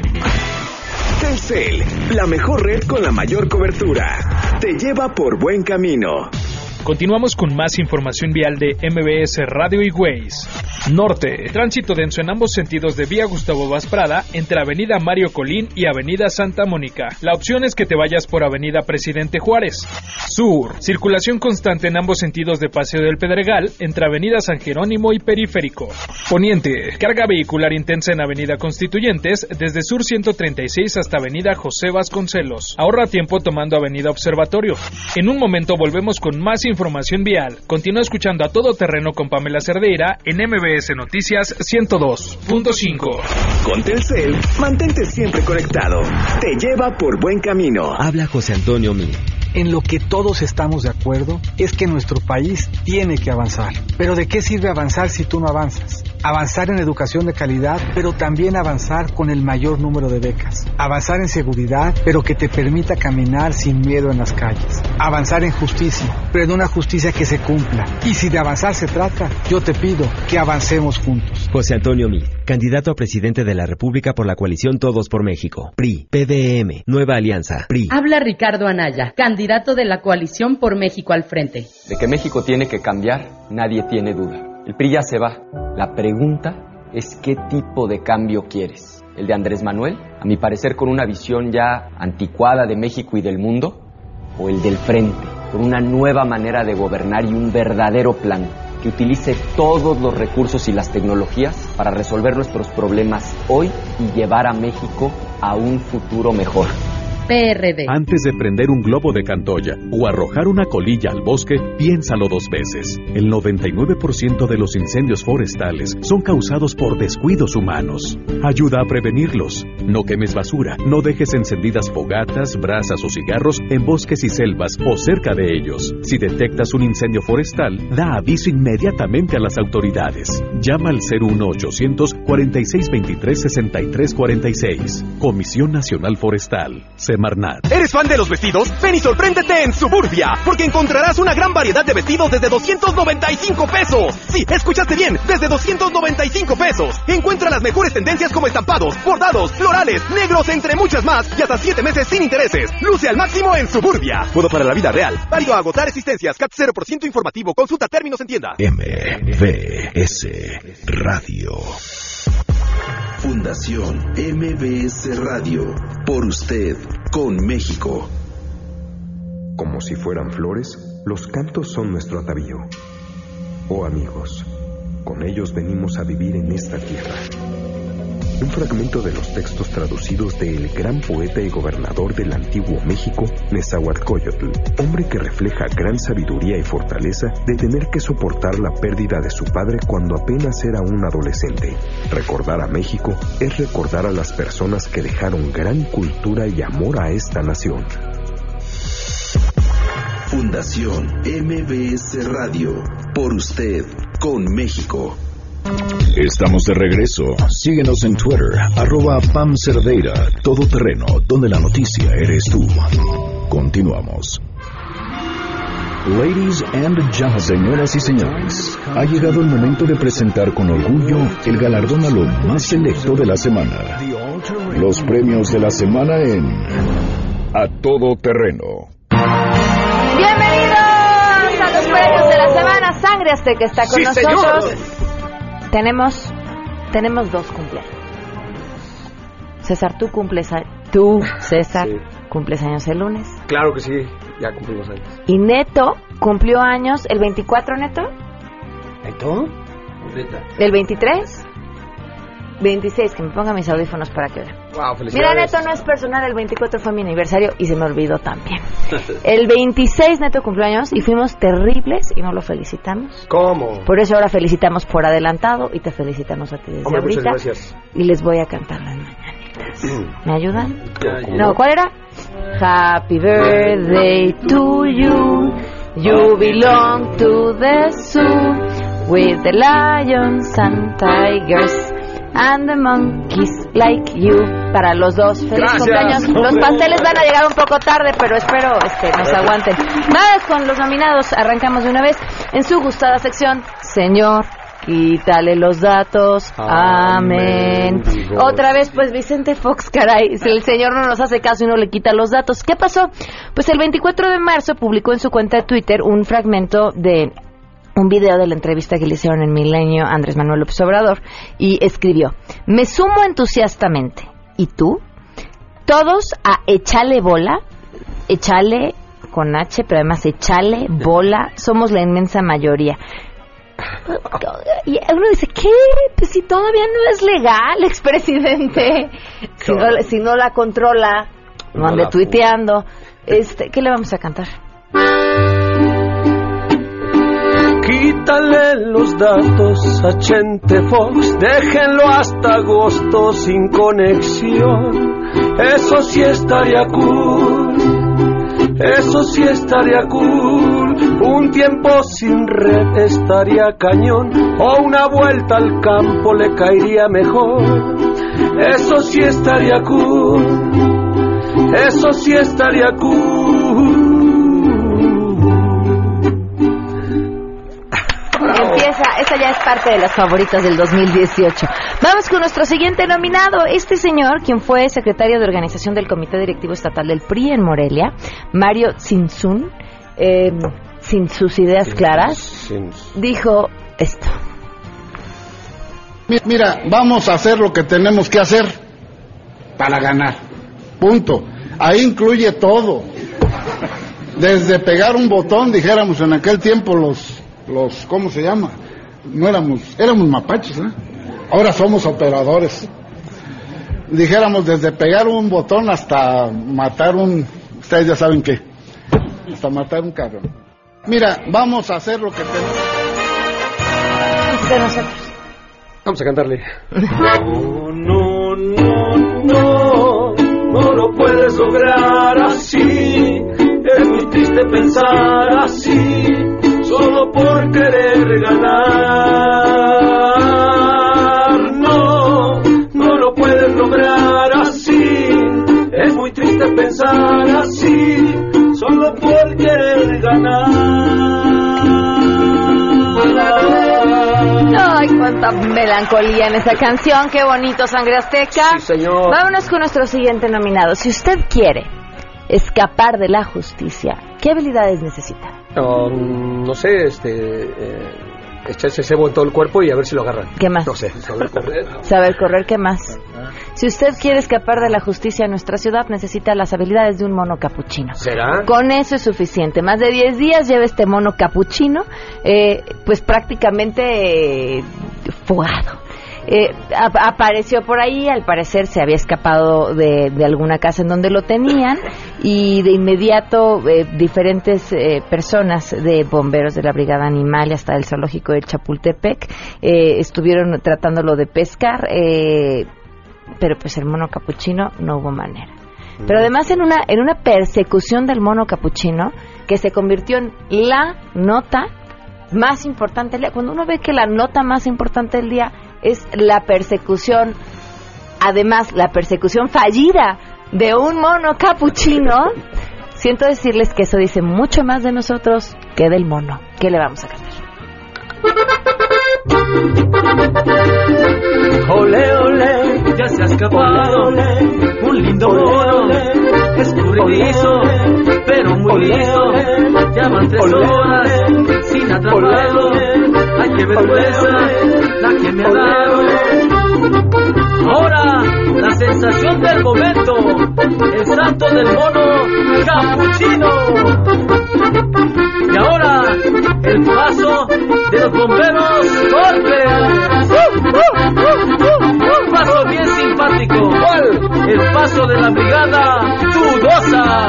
Telcel, la mejor red con la mayor cobertura. Te lleva por buen camino. Continuamos con más información vial de M B S Radio y Waze. Norte, tránsito denso en ambos sentidos de vía Gustavo Vaz Prada entre Avenida Mario Colín y Avenida Santa Mónica. La opción es que te vayas por Avenida Presidente Juárez. Sur, circulación constante en ambos sentidos de Paseo del Pedregal entre Avenida San Jerónimo y Periférico. Poniente, carga vehicular intensa en Avenida Constituyentes desde Sur ciento treinta y seis hasta Avenida José Vasconcelos. Ahorra tiempo tomando Avenida Observatorio. En un momento volvemos con más información Información vial. Continúa escuchando A Todo Terreno con Pamela Cerdeira en M B S Noticias ciento dos punto cinco. Con Telcel, mantente siempre conectado. Te lleva por buen camino. Habla José Antonio Mí. En lo que todos estamos de acuerdo es que nuestro país tiene que avanzar. Pero ¿de qué sirve avanzar si tú no avanzas? Avanzar en educación de calidad, pero también avanzar con el mayor número de becas. Avanzar en seguridad, pero que te permita caminar sin miedo en las calles. Avanzar en justicia, pero en una justicia que se cumpla. Y si de avanzar se trata, yo te pido que avancemos juntos. José Antonio Mí, candidato a presidente de la República por la coalición Todos por México. P R I, P D M, Nueva Alianza, P R I. Habla Ricardo Anaya, candidato de la coalición por México al frente. De que México tiene que cambiar, nadie tiene duda. El P R I ya se va. La pregunta es qué tipo de cambio quieres. ¿El de Andrés Manuel, a mi parecer con una visión ya anticuada de México y del mundo? ¿O el del Frente, con una nueva manera de gobernar y un verdadero plan que utilice todos los recursos y las tecnologías para resolver nuestros problemas hoy y llevar a México a un futuro mejor? P R D. Antes de prender un globo de Cantoya o arrojar una colilla al bosque, piénsalo dos veces. El noventa y nueve por ciento de los incendios forestales son causados por descuidos humanos. Ayuda a prevenirlos. No quemes basura, no dejes encendidas fogatas, brasas o cigarros en bosques y selvas o cerca de ellos. Si detectas un incendio forestal, da aviso inmediatamente a las autoridades. Llama al cero uno ochocientos cuarenta y seis veintitrés sesenta y tres cuarenta y seis. Comisión Nacional Forestal. Semarnat. ¿Eres fan de los vestidos? Ven y sorpréndete en Suburbia, porque encontrarás una gran variedad de vestidos desde doscientos noventa y cinco pesos. Sí, escuchaste bien, desde doscientos noventa y cinco pesos. Encuentra las mejores tendencias como estampados, bordados, florales, negros, entre muchas más, y hasta siete meses sin intereses. Luce al máximo en Suburbia. Todo para la vida real. Válido a agotar existencias. C A T cero por ciento informativo. Consulta términos en tienda. M V S Radio. Fundación M V S Radio. Por usted, con México. Como si fueran flores, los cantos son nuestro atavío. Oh amigos, con ellos venimos a vivir en esta tierra. Un fragmento de los textos traducidos del gran poeta y gobernador del antiguo México, Nezahualcóyotl, hombre que refleja gran sabiduría y fortaleza de tener que soportar la pérdida de su padre cuando apenas era un adolescente. Recordar a México es recordar a las personas que dejaron gran cultura y amor a esta nación. Fundación M V S Radio. Por usted, con México. Estamos de regreso. Síguenos en Twitter, arroba Pam Cerdeira, todoterreno, donde la noticia eres tú. Continuamos. Ladies and gentlemen, señoras y señores, ha llegado el momento de presentar con orgullo el galardón a lo más selecto de la semana. Los premios de la semana en A Todo Terreno. Bienvenidos a los premios de la semana. Sangre Azteca está con sí, nosotros. Señor. Tenemos, tenemos dos cumpleaños. César, tú cumples años. Tú, César, sí. cumples años el lunes. Claro que sí, ya cumplimos años. Y Neto cumplió años el veinticuatro, Neto. ¿Neto? ¿El veintitrés? veintiséis, que me ponga mis audífonos para que vean. Wow, felicidades. Mira, Neto, no es personal, el veinticuatro fue mi aniversario y se me olvidó también. El veintiséis Neto cumplió años y fuimos terribles y no lo felicitamos. ¿Cómo? Por eso ahora felicitamos por adelantado y te felicitamos a ti desde Hombre, ahorita. Muchas gracias. Y les voy a cantar las mañanitas. ¿Me ayudan? Ya, ya. No, ¿cuál era? Happy birthday to you. You belong to the zoo with the lions and tigers and the monkeys like you. Para los dos, feliz Gracias, cumpleaños. hombre. Los pasteles van a llegar un poco tarde, pero espero este, nos aguanten. Nada, con los nominados arrancamos de una vez en su gustada sección. Señor, quítale los datos. Amén. Amén. Otra vez, pues Vicente Fox, caray, si el señor no nos hace caso y no le quita los datos. ¿Qué pasó? Pues el veinticuatro de marzo publicó en su cuenta de Twitter un fragmento de un video de la entrevista que le hicieron en Milenio a Andrés Manuel López Obrador y escribió: me sumo entusiastamente. ¿Y tú? Todos a echarle bola, echarle con H, pero además echarle bola, somos la inmensa mayoría. Y uno dice, ¿qué? Pues si todavía no es legal, expresidente. Si no, si no la controla, no ande tuiteando. Este, ¿qué le vamos a cantar? Quítale los datos a Chente Fox, déjenlo hasta agosto sin conexión. Eso sí estaría cool, eso sí estaría cool. Un tiempo sin red estaría cañón, o una vuelta al campo le caería mejor. Eso sí estaría cool, eso sí estaría cool. Empieza, esa ya es parte de las favoritas del dos mil dieciocho. Vamos con nuestro siguiente nominado. Este señor, quien fue secretario de organización del Comité Directivo Estatal del P R I en Morelia, Mario Tzintzún, eh, sin sus ideas sin, claras, sin... dijo esto. Mira, vamos a hacer lo que tenemos que hacer. para ganar. Punto. Ahí incluye todo. Desde pegar un botón, dijéramos en aquel tiempo los, los, ¿cómo se llama? No éramos, éramos mapaches, ¿eh? Ahora somos operadores. Dijéramos desde pegar un botón hasta matar un, ustedes ya saben qué, hasta matar un carro. Mira, vamos a hacer lo que tenemos. De nosotros. Vamos a cantarle. No, no, no, no, no lo puedes lograr así. Es muy triste pensar así, solo por querer ganar. No, no lo puedes lograr así. Es muy triste pensar así, solo por querer ganar. Ay, cuánta melancolía en esa canción. Qué bonito, Sangre Azteca. Sí, señor. Vámonos con nuestro siguiente nominado. Si usted quiere escapar de la justicia, ¿qué habilidades necesita? No, no sé, este... Eh, echarse cebo en todo el cuerpo y a ver si lo agarran. ¿Qué más? No sé, saber correr. Saber correr, ¿qué más? Si usted quiere escapar de la justicia en nuestra ciudad, necesita las habilidades de un mono capuchino. ¿Será? Con eso es suficiente. Más de diez días lleva este mono capuchino, eh, pues prácticamente eh, fugado. Eh, ap- apareció por ahí, al parecer se había escapado de, de alguna casa en donde lo tenían, y de inmediato eh, diferentes eh, personas de bomberos de la Brigada Animal y hasta el zoológico de Chapultepec eh, estuvieron tratándolo de pescar, eh, pero pues el mono capuchino no hubo manera. Pero además en una en una persecución del mono capuchino que se convirtió en la nota más importante del día. Cuando uno ve que la nota más importante del día es la persecución, además la persecución fallida de un mono capuchino, siento decirles que eso dice mucho más de nosotros que del mono. ¿Qué le vamos a cantar? Ole, ole, ya se ha escapado un lindo mono, escurridizo, pero muy listo. Ya van tres horas sin atraparlo. Ay, qué vergüenza la que me ha dado. Ahora, la sensación del momento, el salto del mono capuchino. Y ahora, el paso de los bomberos golpe. Un paso bien simpático. ¿Cuál? El paso de la brigada dudosa.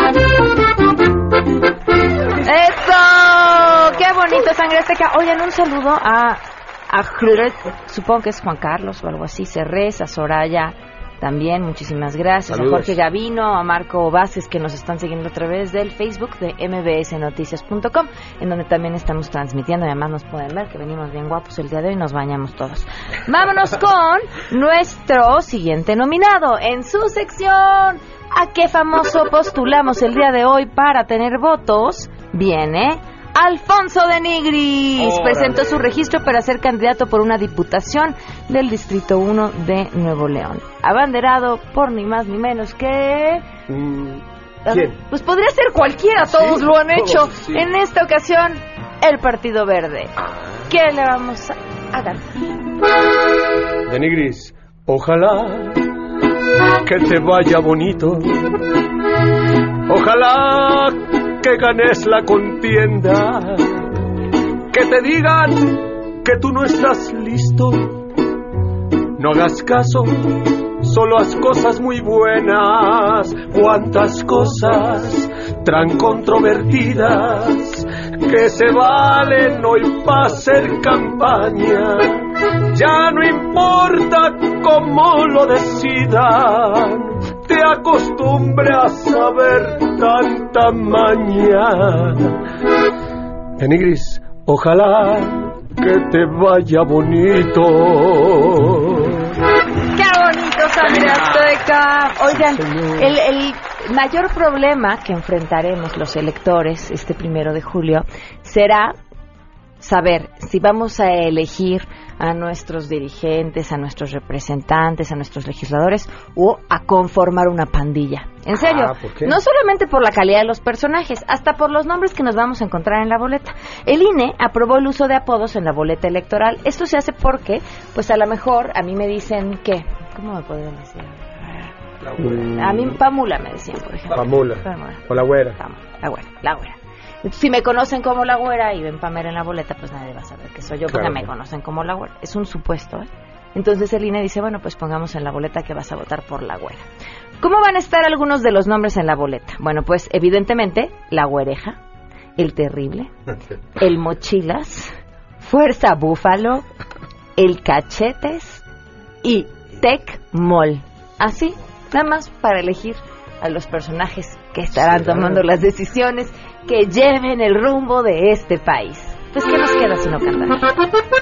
¡Eso! ¡Qué bonito, Sangre Azteca! Oigan, un saludo a, a supongo que es Juan Carlos o algo así, Cerrés, a Soraya también, muchísimas gracias. Saludos. A Jorge Gavino, a Marco Vázquez, que nos están siguiendo a través del Facebook de m b s noticias punto com, en donde también estamos transmitiendo, y además nos pueden ver que venimos bien guapos el día de hoy, nos bañamos todos. Vámonos con nuestro siguiente nominado en su sección ¿A qué famoso postulamos el día de hoy para tener votos? Viene Alfonso de Nigris. Órale. Presentó su registro para ser candidato por una diputación del Distrito uno de Nuevo León. Abanderado por ni más ni menos que... ¿Quién? Pues podría ser cualquiera, todos ¿Sí? lo han hecho. Todos, sí. En esta ocasión, el Partido Verde. ¿Qué le vamos a, a dar? De Nigris, ojalá que te vaya bonito. Ojalá que ganes la contienda. Que te digan que tú no estás listo. No hagas caso, solo haz cosas muy buenas. Cuántas cosas tan controvertidas que se valen hoy para hacer campaña. Ya no importa cómo lo decidan, te acostumbre a saber tanta maña. De Nigris, ojalá que te vaya bonito. ¡Qué bonito, Sangre Azteca! Oigan, el, el mayor problema que enfrentaremos los electores este primero de julio será saber si vamos a elegir a nuestros dirigentes, a nuestros representantes, a nuestros legisladores, o a conformar una pandilla. En serio, Ah, ¿por qué? no solamente por la calidad de los personajes, hasta por los nombres que nos vamos a encontrar en la boleta. El I N E aprobó el uso de apodos en la boleta electoral. Esto se hace porque, pues a lo mejor a mí me dicen que, ¿cómo me podrían decir? La güera. A mí Pamula me decían, por ejemplo. Pamula. Pamula. O la güera. Pamula. La güera, la güera. Si me conocen como la güera y ven Pamela en la boleta, pues nadie va a saber que soy yo, porque Claro. me conocen como la güera. Es un supuesto, ¿eh? Entonces el I N E dice, bueno, pues pongamos en la boleta que vas a votar por la güera. ¿Cómo van a estar algunos de los nombres en la boleta? Bueno, pues evidentemente la güereja, el terrible, el mochilas, fuerza búfalo, el cachetes y Tecmol. Así, nada más para elegir a los personajes que estarán Sí, tomando claro. las decisiones que lleven el rumbo de este país. Pues ¿qué nos queda sino cantar?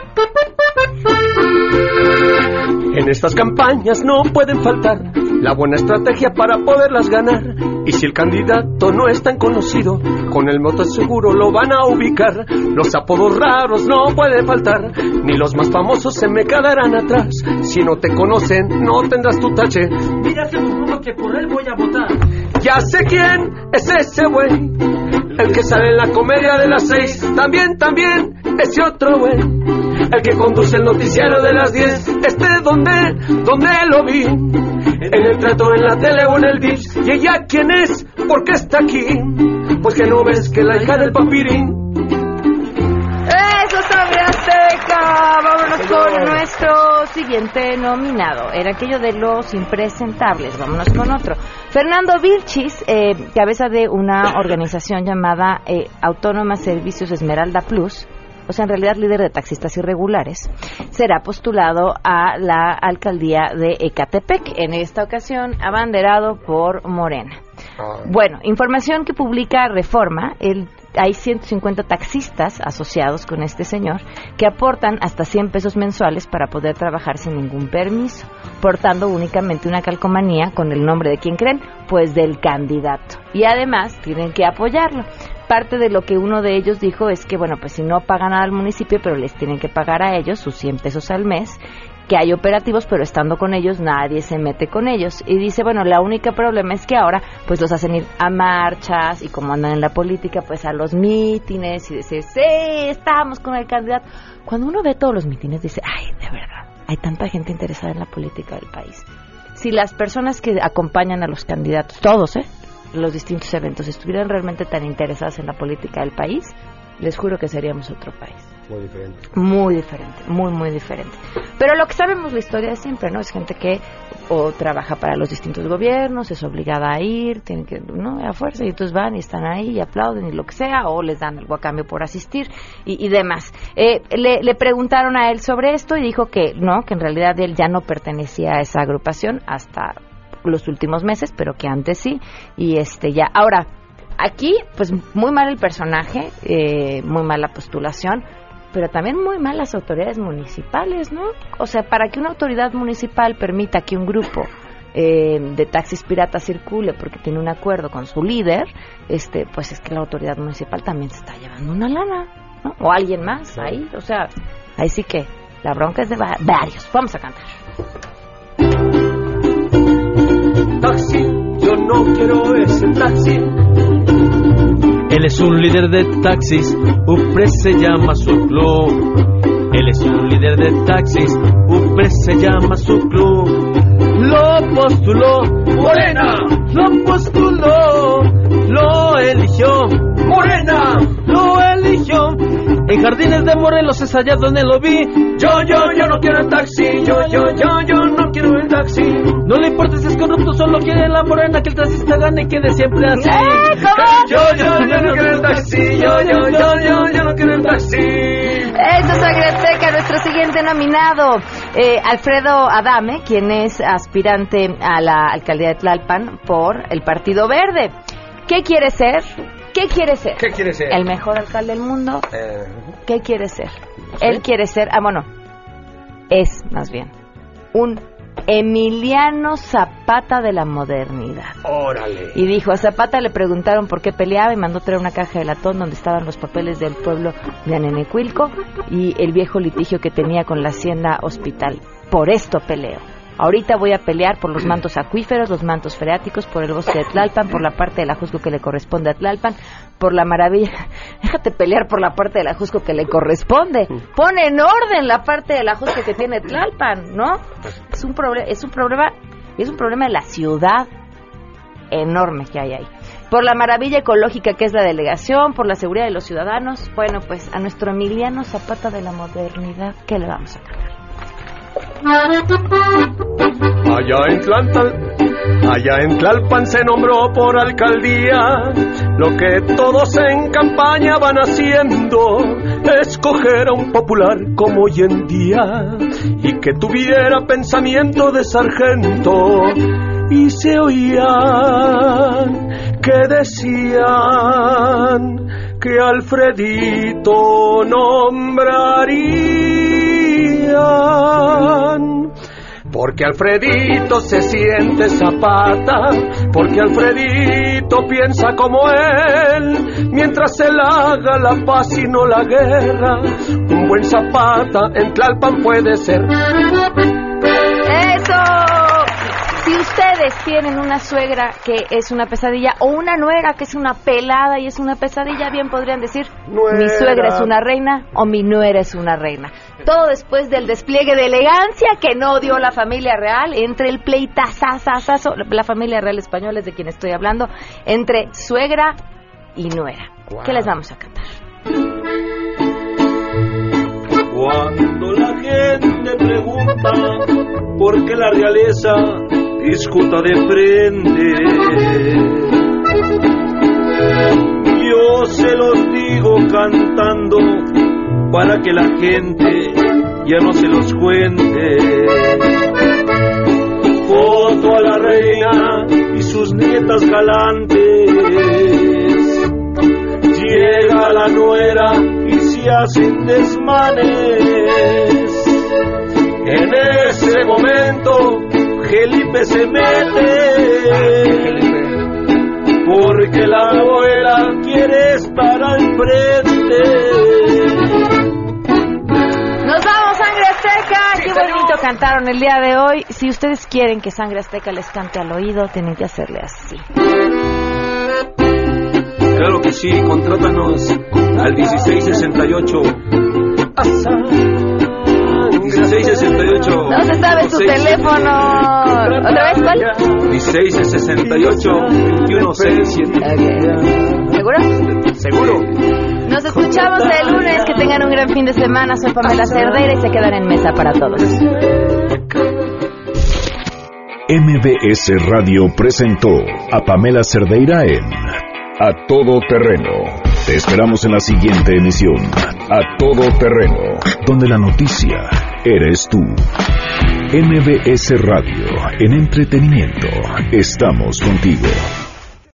En estas campañas no pueden faltar la buena estrategia para poderlas ganar. Y si el candidato no es tan conocido, con el moto seguro lo van a ubicar. Los apodos raros no pueden faltar, ni los más famosos se me quedarán atrás. Si no te conocen, no tendrás tu tache. Mira ese burro que por él voy a votar. Ya sé quién es ese güey, el que sale en la comedia de las seis. También, también, ese otro güey, el que conduce el noticiero de las diez. Este donde, donde lo vi, en el trato, en la tele o en el D I Sh. Y ella quién es, por qué está aquí, pues que no ves que la hija del papirín. ¡Eso sabe Azteca! Vámonos con nuestro siguiente nominado. Era aquello de los impresentables. Vámonos con otro. Fernando Vilchis, eh, cabeza de una organización llamada eh, Autónoma Servicios Esmeralda Plus, o sea, en realidad líder de taxistas irregulares, será postulado a la alcaldía de Ecatepec, en esta ocasión abanderado por Morena. Bueno, información que publica Reforma, el, hay ciento cincuenta taxistas asociados con este señor que aportan hasta cien pesos mensuales para poder trabajar sin ningún permiso, portando únicamente una calcomanía con el nombre de quién creen, pues del candidato. Y además tienen que apoyarlo. Parte de lo que uno de ellos dijo es que, bueno, pues si no pagan nada al municipio, pero les tienen que pagar a ellos sus cien pesos al mes, que hay operativos, pero estando con ellos nadie se mete con ellos. Y dice, bueno, la única problema es que ahora pues los hacen ir a marchas y como andan en la política, pues a los mítines y dice, sí, estamos con el candidato. Cuando uno ve todos los mítines dice, ay, de verdad, hay tanta gente interesada en la política del país. Si las personas que acompañan a los candidatos, todos, ¿eh?, los distintos eventos, estuvieran realmente tan interesadas en la política del país, les juro que seríamos otro país. Muy diferente. Muy diferente, muy, muy diferente. Pero lo que sabemos la historia de siempre, ¿no? Es gente que o trabaja para los distintos gobiernos, es obligada a ir, tienen que, ¿no?, a fuerza, y entonces van y están ahí y aplauden y lo que sea, o les dan algo a cambio por asistir y, y demás. Eh, le, le preguntaron a él sobre esto y dijo que no, que en realidad él ya no pertenecía a esa agrupación hasta los últimos meses, pero que antes sí, y este ya. Ahora, aquí, pues muy mal el personaje, eh, muy mala postulación, pero también muy mal las autoridades municipales, ¿no? O sea, para que una autoridad municipal permita que un grupo eh, de taxis piratas circule porque tiene un acuerdo con su líder, este, pues es que la autoridad municipal también se está llevando una lana, ¿no? O alguien más, sí, ahí, o sea, ahí sí que la bronca es de va- varios. Vamos a cantar. Taxi, yo no quiero ese taxi. Él es un líder de taxis, UPRES se llama su club. Él es un líder de taxis, UPRES se llama su club. Lo postuló Morena, lo postuló, lo eligió Morena, lo eligió. En Jardines de Morelos es allá donde lo vi. Yo, yo, yo no quiero el taxi. Yo, yo, yo, yo no quiero el taxi. No le importa si es corrupto, solo quiere la Morena, que el taxista gane y quede siempre así. ¿Eh? ¿Cómo? Yo, yo, yo no quiero el taxi. Yo, yo, yo, yo, yo no quiero el taxi. Eso es Agriazteca, nuestro siguiente nominado, eh, Alfredo Adame, quien es aspirante a la alcaldía de Tlalpan por el Partido Verde. ¿Qué quiere ser? ¿Qué quiere ser? ¿Qué quiere ser? ¿El mejor alcalde del mundo? Eh, ¿Qué quiere ser? no sé. Él quiere ser, ah, bueno, es más bien un Emiliano Zapata de la modernidad. Órale. Y dijo, a Zapata le preguntaron por qué peleaba y mandó traer una caja de latón donde estaban los papeles del pueblo de Anenecuilco y el viejo litigio que tenía con la hacienda hospital. Por esto peleo. Ahorita voy a pelear por los mantos acuíferos, los mantos freáticos, por el bosque de Tlalpan, por la parte del Ajusco que le corresponde a Tlalpan, por la maravilla. Déjate pelear por la parte del Ajusco que le corresponde. Pone en orden la parte del Ajusco que tiene Tlalpan, ¿no? Es un problema, es un problema Y es un problema de la ciudad enorme que hay ahí. Por la maravilla ecológica que es la delegación, por la seguridad de los ciudadanos. Bueno, pues a nuestro Emiliano Zapata de la modernidad, ¿qué le vamos a cantar? Allá en Tlalpan, allá en Tlalpan se nombró por alcaldía. Lo que todos en campaña van haciendo, escoger a un popular como hoy en día, y que tuviera pensamiento de sargento. Y se oían que decían que Alfredito nombrarían. Porque Alfredito se siente Zapata, porque Alfredito piensa como él, mientras él haga la paz y no la guerra, un buen Zapata en Tlalpan puede ser. ¡Eso! Si ustedes tienen una suegra que es una pesadilla o una nuera que es una pelada y es una pesadilla, bien podrían decir, nuera. Mi suegra es una reina o mi nuera es una reina. Todo después del despliegue de elegancia que no dio la familia real entre el pleitazazazazo, la familia real española es de quien estoy hablando, entre suegra y nuera. Wow. ¿Qué les vamos a cantar? Cuando la gente pregunta por qué la realeza discuta de frente, yo se los digo cantando para que la gente ya no se los cuente. Foto a la reina y sus nietas galantes, llega la nuera y se hacen desmanes. En ese momento Felipe se mete, porque la abuela quiere estar al frente. Nos vamos, Sangre Azteca. Qué bonito cantaron el día de hoy. Si ustedes quieren que Sangre Azteca les cante al oído, tienen que hacerle así. Claro que sí, contrátanos al dieciséis sesenta y ocho. dieciséis sesenta y ocho. No se sabe tu teléfono. ¿Otra vez cuál? dieciséis sesenta y ocho veintiuno sesenta y siete. Okay. ¿Seguro? Seguro. Nos escuchamos el lunes. Que tengan un gran fin de semana. Soy Pamela Cerdeira y se quedan en Mesa para Todos. M B S Radio presentó a Pamela Cerdeira en A Todo Terreno. Te esperamos en la siguiente emisión, A Todo Terreno, donde la noticia eres tú. M B S Radio, en entretenimiento, estamos contigo.